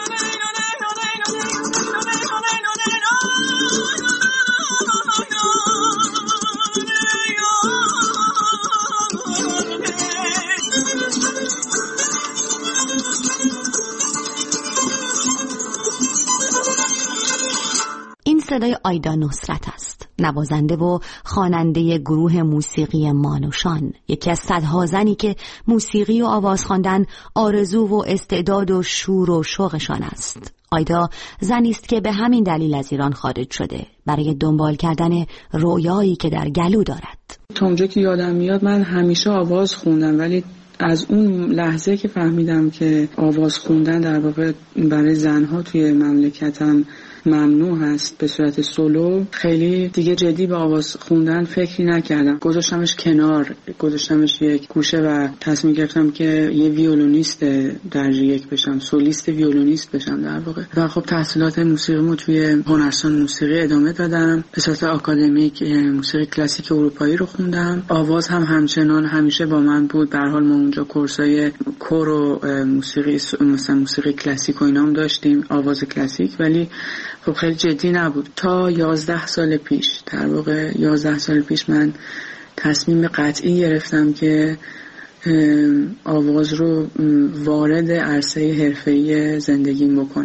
این صدای آیدا نصرت است، نوازنده و خواننده گروه موسیقی مانوشان، یکی از صدها زنی که موسیقی و آواز خواندن آرزو و استعداد و شور و شوقشان است. آیدا زنی است که به همین دلیل از ایران خارج شده برای دنبال کردن رویایی که در گلو دارد. تا اونجا که یادم میاد من همیشه آواز خوندم، ولی از اون لحظه که فهمیدم که آواز خوندن در واقع برای زنها توی مملکتم ممنوع هست به صورت سولو، خیلی دیگه جدی به آواز خوندن فکری نکردم. گذاشتمش کنار، گذاشتمش یک گوشه و تصمیم گرفتم که یه ویولونیست درجه یک بشم، سولیست ویولونیست بشم در واقع. و خب تحصیلات موسیقیمو توی هنرستان موسیقی ادامه دادم. به صورت آکادمیک موسیقی کلاسیک اروپایی رو خوندم. آواز هم همچنان همیشه با من بود. به هر حال ما اونجا کورسای کور و موسیقی مثلا موسیقی کلاسیک و اینام داشتیم، آواز کلاسیک، ولی خب خیلی جدی نبود. تا یازده سال پیش، در واقع یازده سال پیش من تصمیم قطعی گرفتم که آواز رو وارد عرصه حرفه‌ای زندگیم بکنم.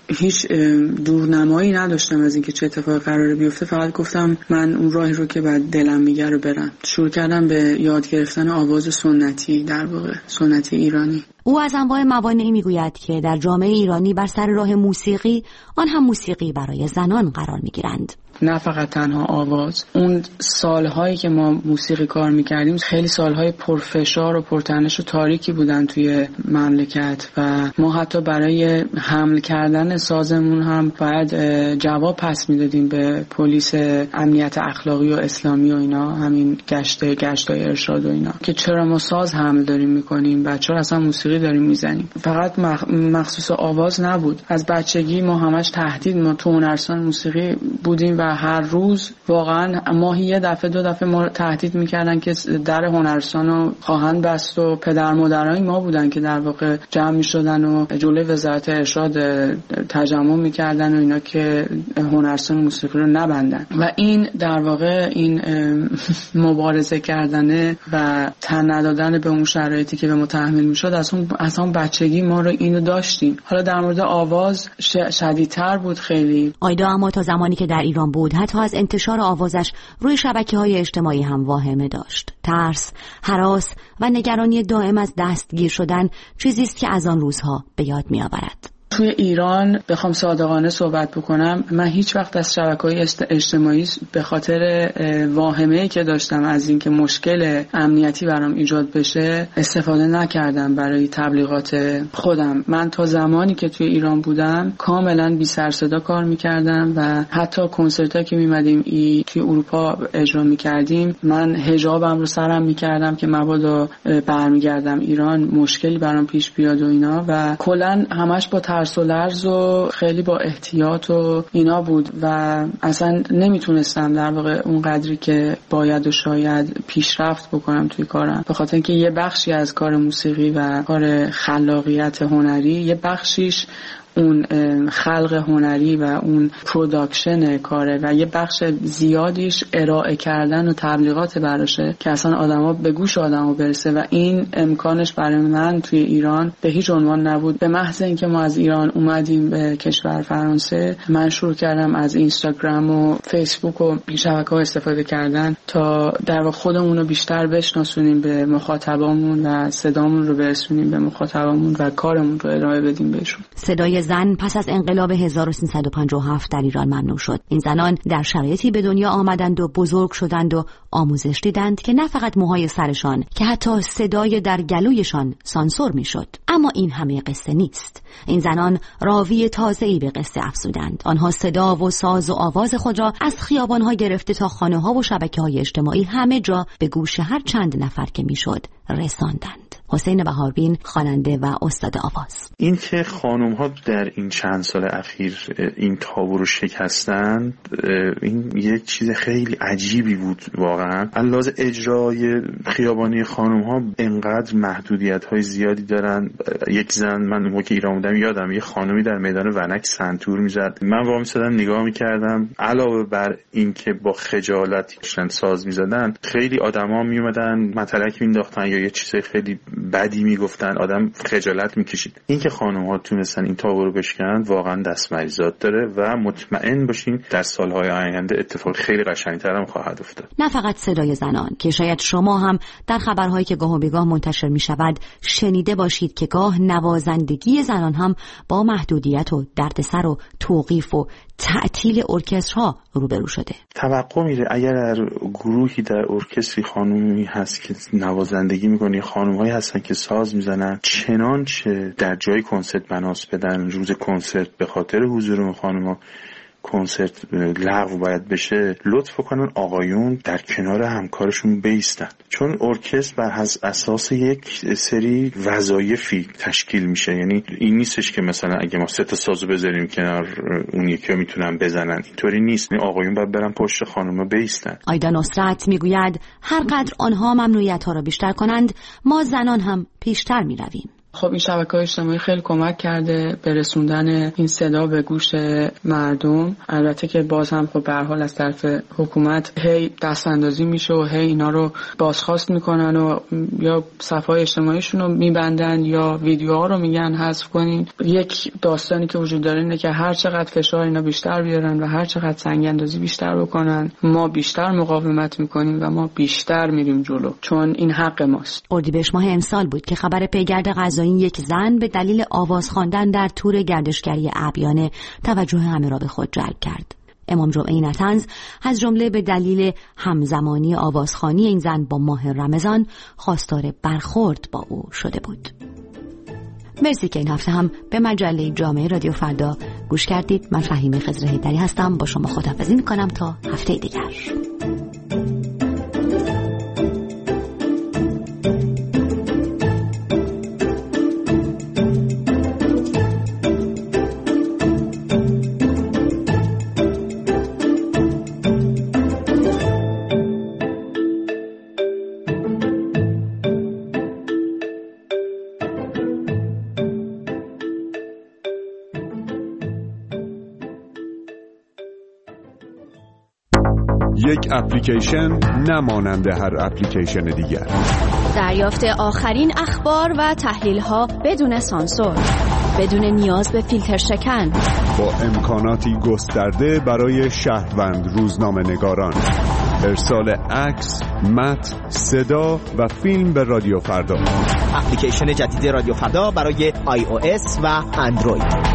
هیچ دورنمایی نداشتم از اینکه چه اتفاقی قراره بیفته. فقط گفتم من اون راهی رو که بعد دلم میگه رو برم. شروع کردم به یاد گرفتن آواز سنتی، در واقع سنتی ایرانی. او از انواع موانعی میگوید که در جامعه ایرانی بر سر راه موسیقی، آن هم موسیقی برای زنان قرار میگیرند. نه فقط تنها آواز. اون سالهایی که ما موسیقی کار میکردیم خیلی سالهای پرفشار و پرتنش و تاریکی بودن توی مملکت و ما حتی برای حمل کردن سازمون هم باید جواب پس میدادیم به پلیس امنیت اخلاقی و اسلامی و اینا، همین گشت گشتای ارشاد و اینا، که چرا ما ساز حمل داریم میکنیم، بچه‌ها اصلا موسیقی داریم میزنیم. فقط مخصوص آواز نبود، از بچگی ما همش تهدید، ما تو هنرستان موسیقی بودیم و هر روز واقعا ماهی یه دفعه دو دفعه ما تهدید میکردن که در هنرستان رو خواهند بست و پدر مادرای ما بودن که در واقع جمع میشدن و جلوی وزارت ارشاد تجمع میکردن و اینا که هنرستان موسیقی رو نبندن. و این در واقع این مبارزه کردنه و تن ندادن به اون شرایطی که به ما تحمیل میشد از اون از اون بچگی ما رو اینو داشتیم. حالا در مورد آواز شدیدتر بود خیلی. آیدا اما تا زمانی که در ایران بود حتی از انتشار آوازش روی شبکه‌های اجتماعی هم واهمه داشت. ترس، هراس و نگرانی دائم از دستگیر شدن چیزی است که از آن روزها به یاد می‌آورد. توی ایران بخوام صادقانه صحبت بکنم، من هیچ وقت از شبکه‌های اجتماعی به خاطر واهمه‌ای که داشتم از اینکه مشکل امنیتی برام ایجاد بشه استفاده نکردم برای تبلیغات خودم. من تا زمانی که توی ایران بودم کاملا بی سر صدا کار می‌کردم و حتی کنسرتایی که می‌مدیم توی اروپا اجرا می‌کردیم من حجابم رو سرم می‌کردم که مبادا برمیگردم ایران مشکلی برام پیش بیاد و اینا، و کلاً همش با ترس و لرز و خیلی با احتیاط و اینا بود و اصلا نمیتونستم در واقع اون قدری که باید و شاید پیشرفت بکنم توی کارم، به خاطر اینکه یه بخشی از کار موسیقی و کار خلاقیت هنری یه بخشیش اون خلق هنری و اون پروداکشن کاره و یه بخش زیادیش ارائه کردن و تبلیغات براشه که اصلا آدما به گوش آدما برسه و این امکانش برای من توی ایران به هیچ عنوان نبود. به محض اینکه ما از ایران اومدیم به کشور فرانسه من شروع کردم از اینستاگرام و فیسبوک و شبکه‌ها استفاده کردن تا در واقع خودمون رو بیشتر بشناسونیم به مخاطبامون و صدامون رو برسونیم به مخاطبامون و کارمون رو ارائه بدیم بهشون. صدای زن پس از انقلاب هزار و سیصد و پنجاه و هفت در ایران ممنوع شد. این زنان در شرایطی به دنیا آمدند و بزرگ شدند و آموزش دیدند که نه فقط موهای سرشان که حتی صدای در گلویشان سانسور میشد. اما این همه قصه نیست. این زنان راوی تازه‌ای به قصه افزودند. آنها صدا و ساز و آواز خود را از خیابان‌ها گرفته تا خانه‌ها و شبکه‌های اجتماعی همه جا به گوش هر چند نفر که میشد رساندند. حسین بهاربین، خواننده و استاد آواز. این که خانم‌ها در این چند سال اخیر این تابو رو شکستند، این یک چیز خیلی عجیبی بود واقعا. علاوه اجرای خیابانی خانم‌ها انقدر محدودیت‌های زیادی دارن. یک زن، من موقعی که ایران بودم یادم یه خانمی در میدان ونک سنتور می‌زد. من واقعا می‌شدم نگاه می‌کردم. علاوه بر این که با خجالت ساز می‌زدن، خیلی آدما میومدن مطلق مینداختن یا یه چیز خیلی بدی میگفتن، آدم خجالت میکشید. این که خانم ها تونستن این تابو رو بشکنن واقعا دست مریزاد داره و مطمئن باشین در سالهای آینده اتفاق خیلی قشنگتر هم خواهد افتاد. نه فقط صدای زنان که شاید شما هم در خبرهایی که گاه و بیگاه منتشر میشود شنیده باشید که گاه نوازندگی زنان هم با محدودیت و دردسر و توقیف و تعطیل ارکسترها روبرو شده. توقع میره اگر در گروهی در ارکستری خانومی هست که نوازندگی میکنه، خانم‌هایی هستن که ساز میزنن، چنانچه در جای کنسرت بناس بدن روز کنسرت به خاطر حضور اون خانم‌ها کنسرت لغو باید بشه، لطف کنن آقایون در کنار همکارشون بیستن، چون ارکستر بر اساس یک سری وظایفی تشکیل میشه. یعنی این نیستش که مثلا اگه ما سه تا سازو بذاریم کنار اون یکی رو میتونن بزنن، اینطوری نیست. این آقایون باید برن پشت خانوما بیستن. آیدا نصرت میگوید هر قدر آنها ممنوعیت ها را بیشتر کنند ما زنان هم پیشتر میرویم. خب این شبکه‌های اجتماعی خیلی کمک کرده به رسوندن این صدا به گوش مردم. البته که باز هم خب به هر حال از طرف حکومت هی دستاندازی میشه و هی اینا رو بازخواست میکنن و یا صفحه اجتماعیشون رو میبندن یا ویدیوها رو میگن حذف کنین. یک داستانی که وجود داره اینه که هر چقدر فشار اینا بیشتر بیارن و هر چقدر سنگ اندازی بیشتر بکنن، ما بیشتر مقاومت میکنیم و ما بیشتر میریم جلو، چون این حق ماست. اردیبهشت ماه امسال بود که خبر پیگرد قضایی یک زن به دلیل آواز خواندن در تور گردشگری اعیانه توجه همه را به خود جلب کرد. امام جمعه نطنز از جمله به دلیل همزمانی آوازخوانی این زن با ماه رمضان خواستار برخورد با او شده بود. مرسی که این هفته هم به مجله جامعه رادیو فردا گوش کردید. من فهیمه خضر حیدری هستم. با شما خداحافظی میکنم تا هفته دیگر. یک اپلیکیشن نمانند هر اپلیکیشن دیگر. دریافت آخرین اخبار و تحلیل‌ها بدون سانسور، بدون نیاز به فیلتر شکن، با امکاناتی گسترده برای شهروند روزنامه‌نگاران. ارسال عکس، متن، صدا و فیلم به رادیو فردا. اپلیکیشن جدید رادیو فردا برای آی او اس و اندروید.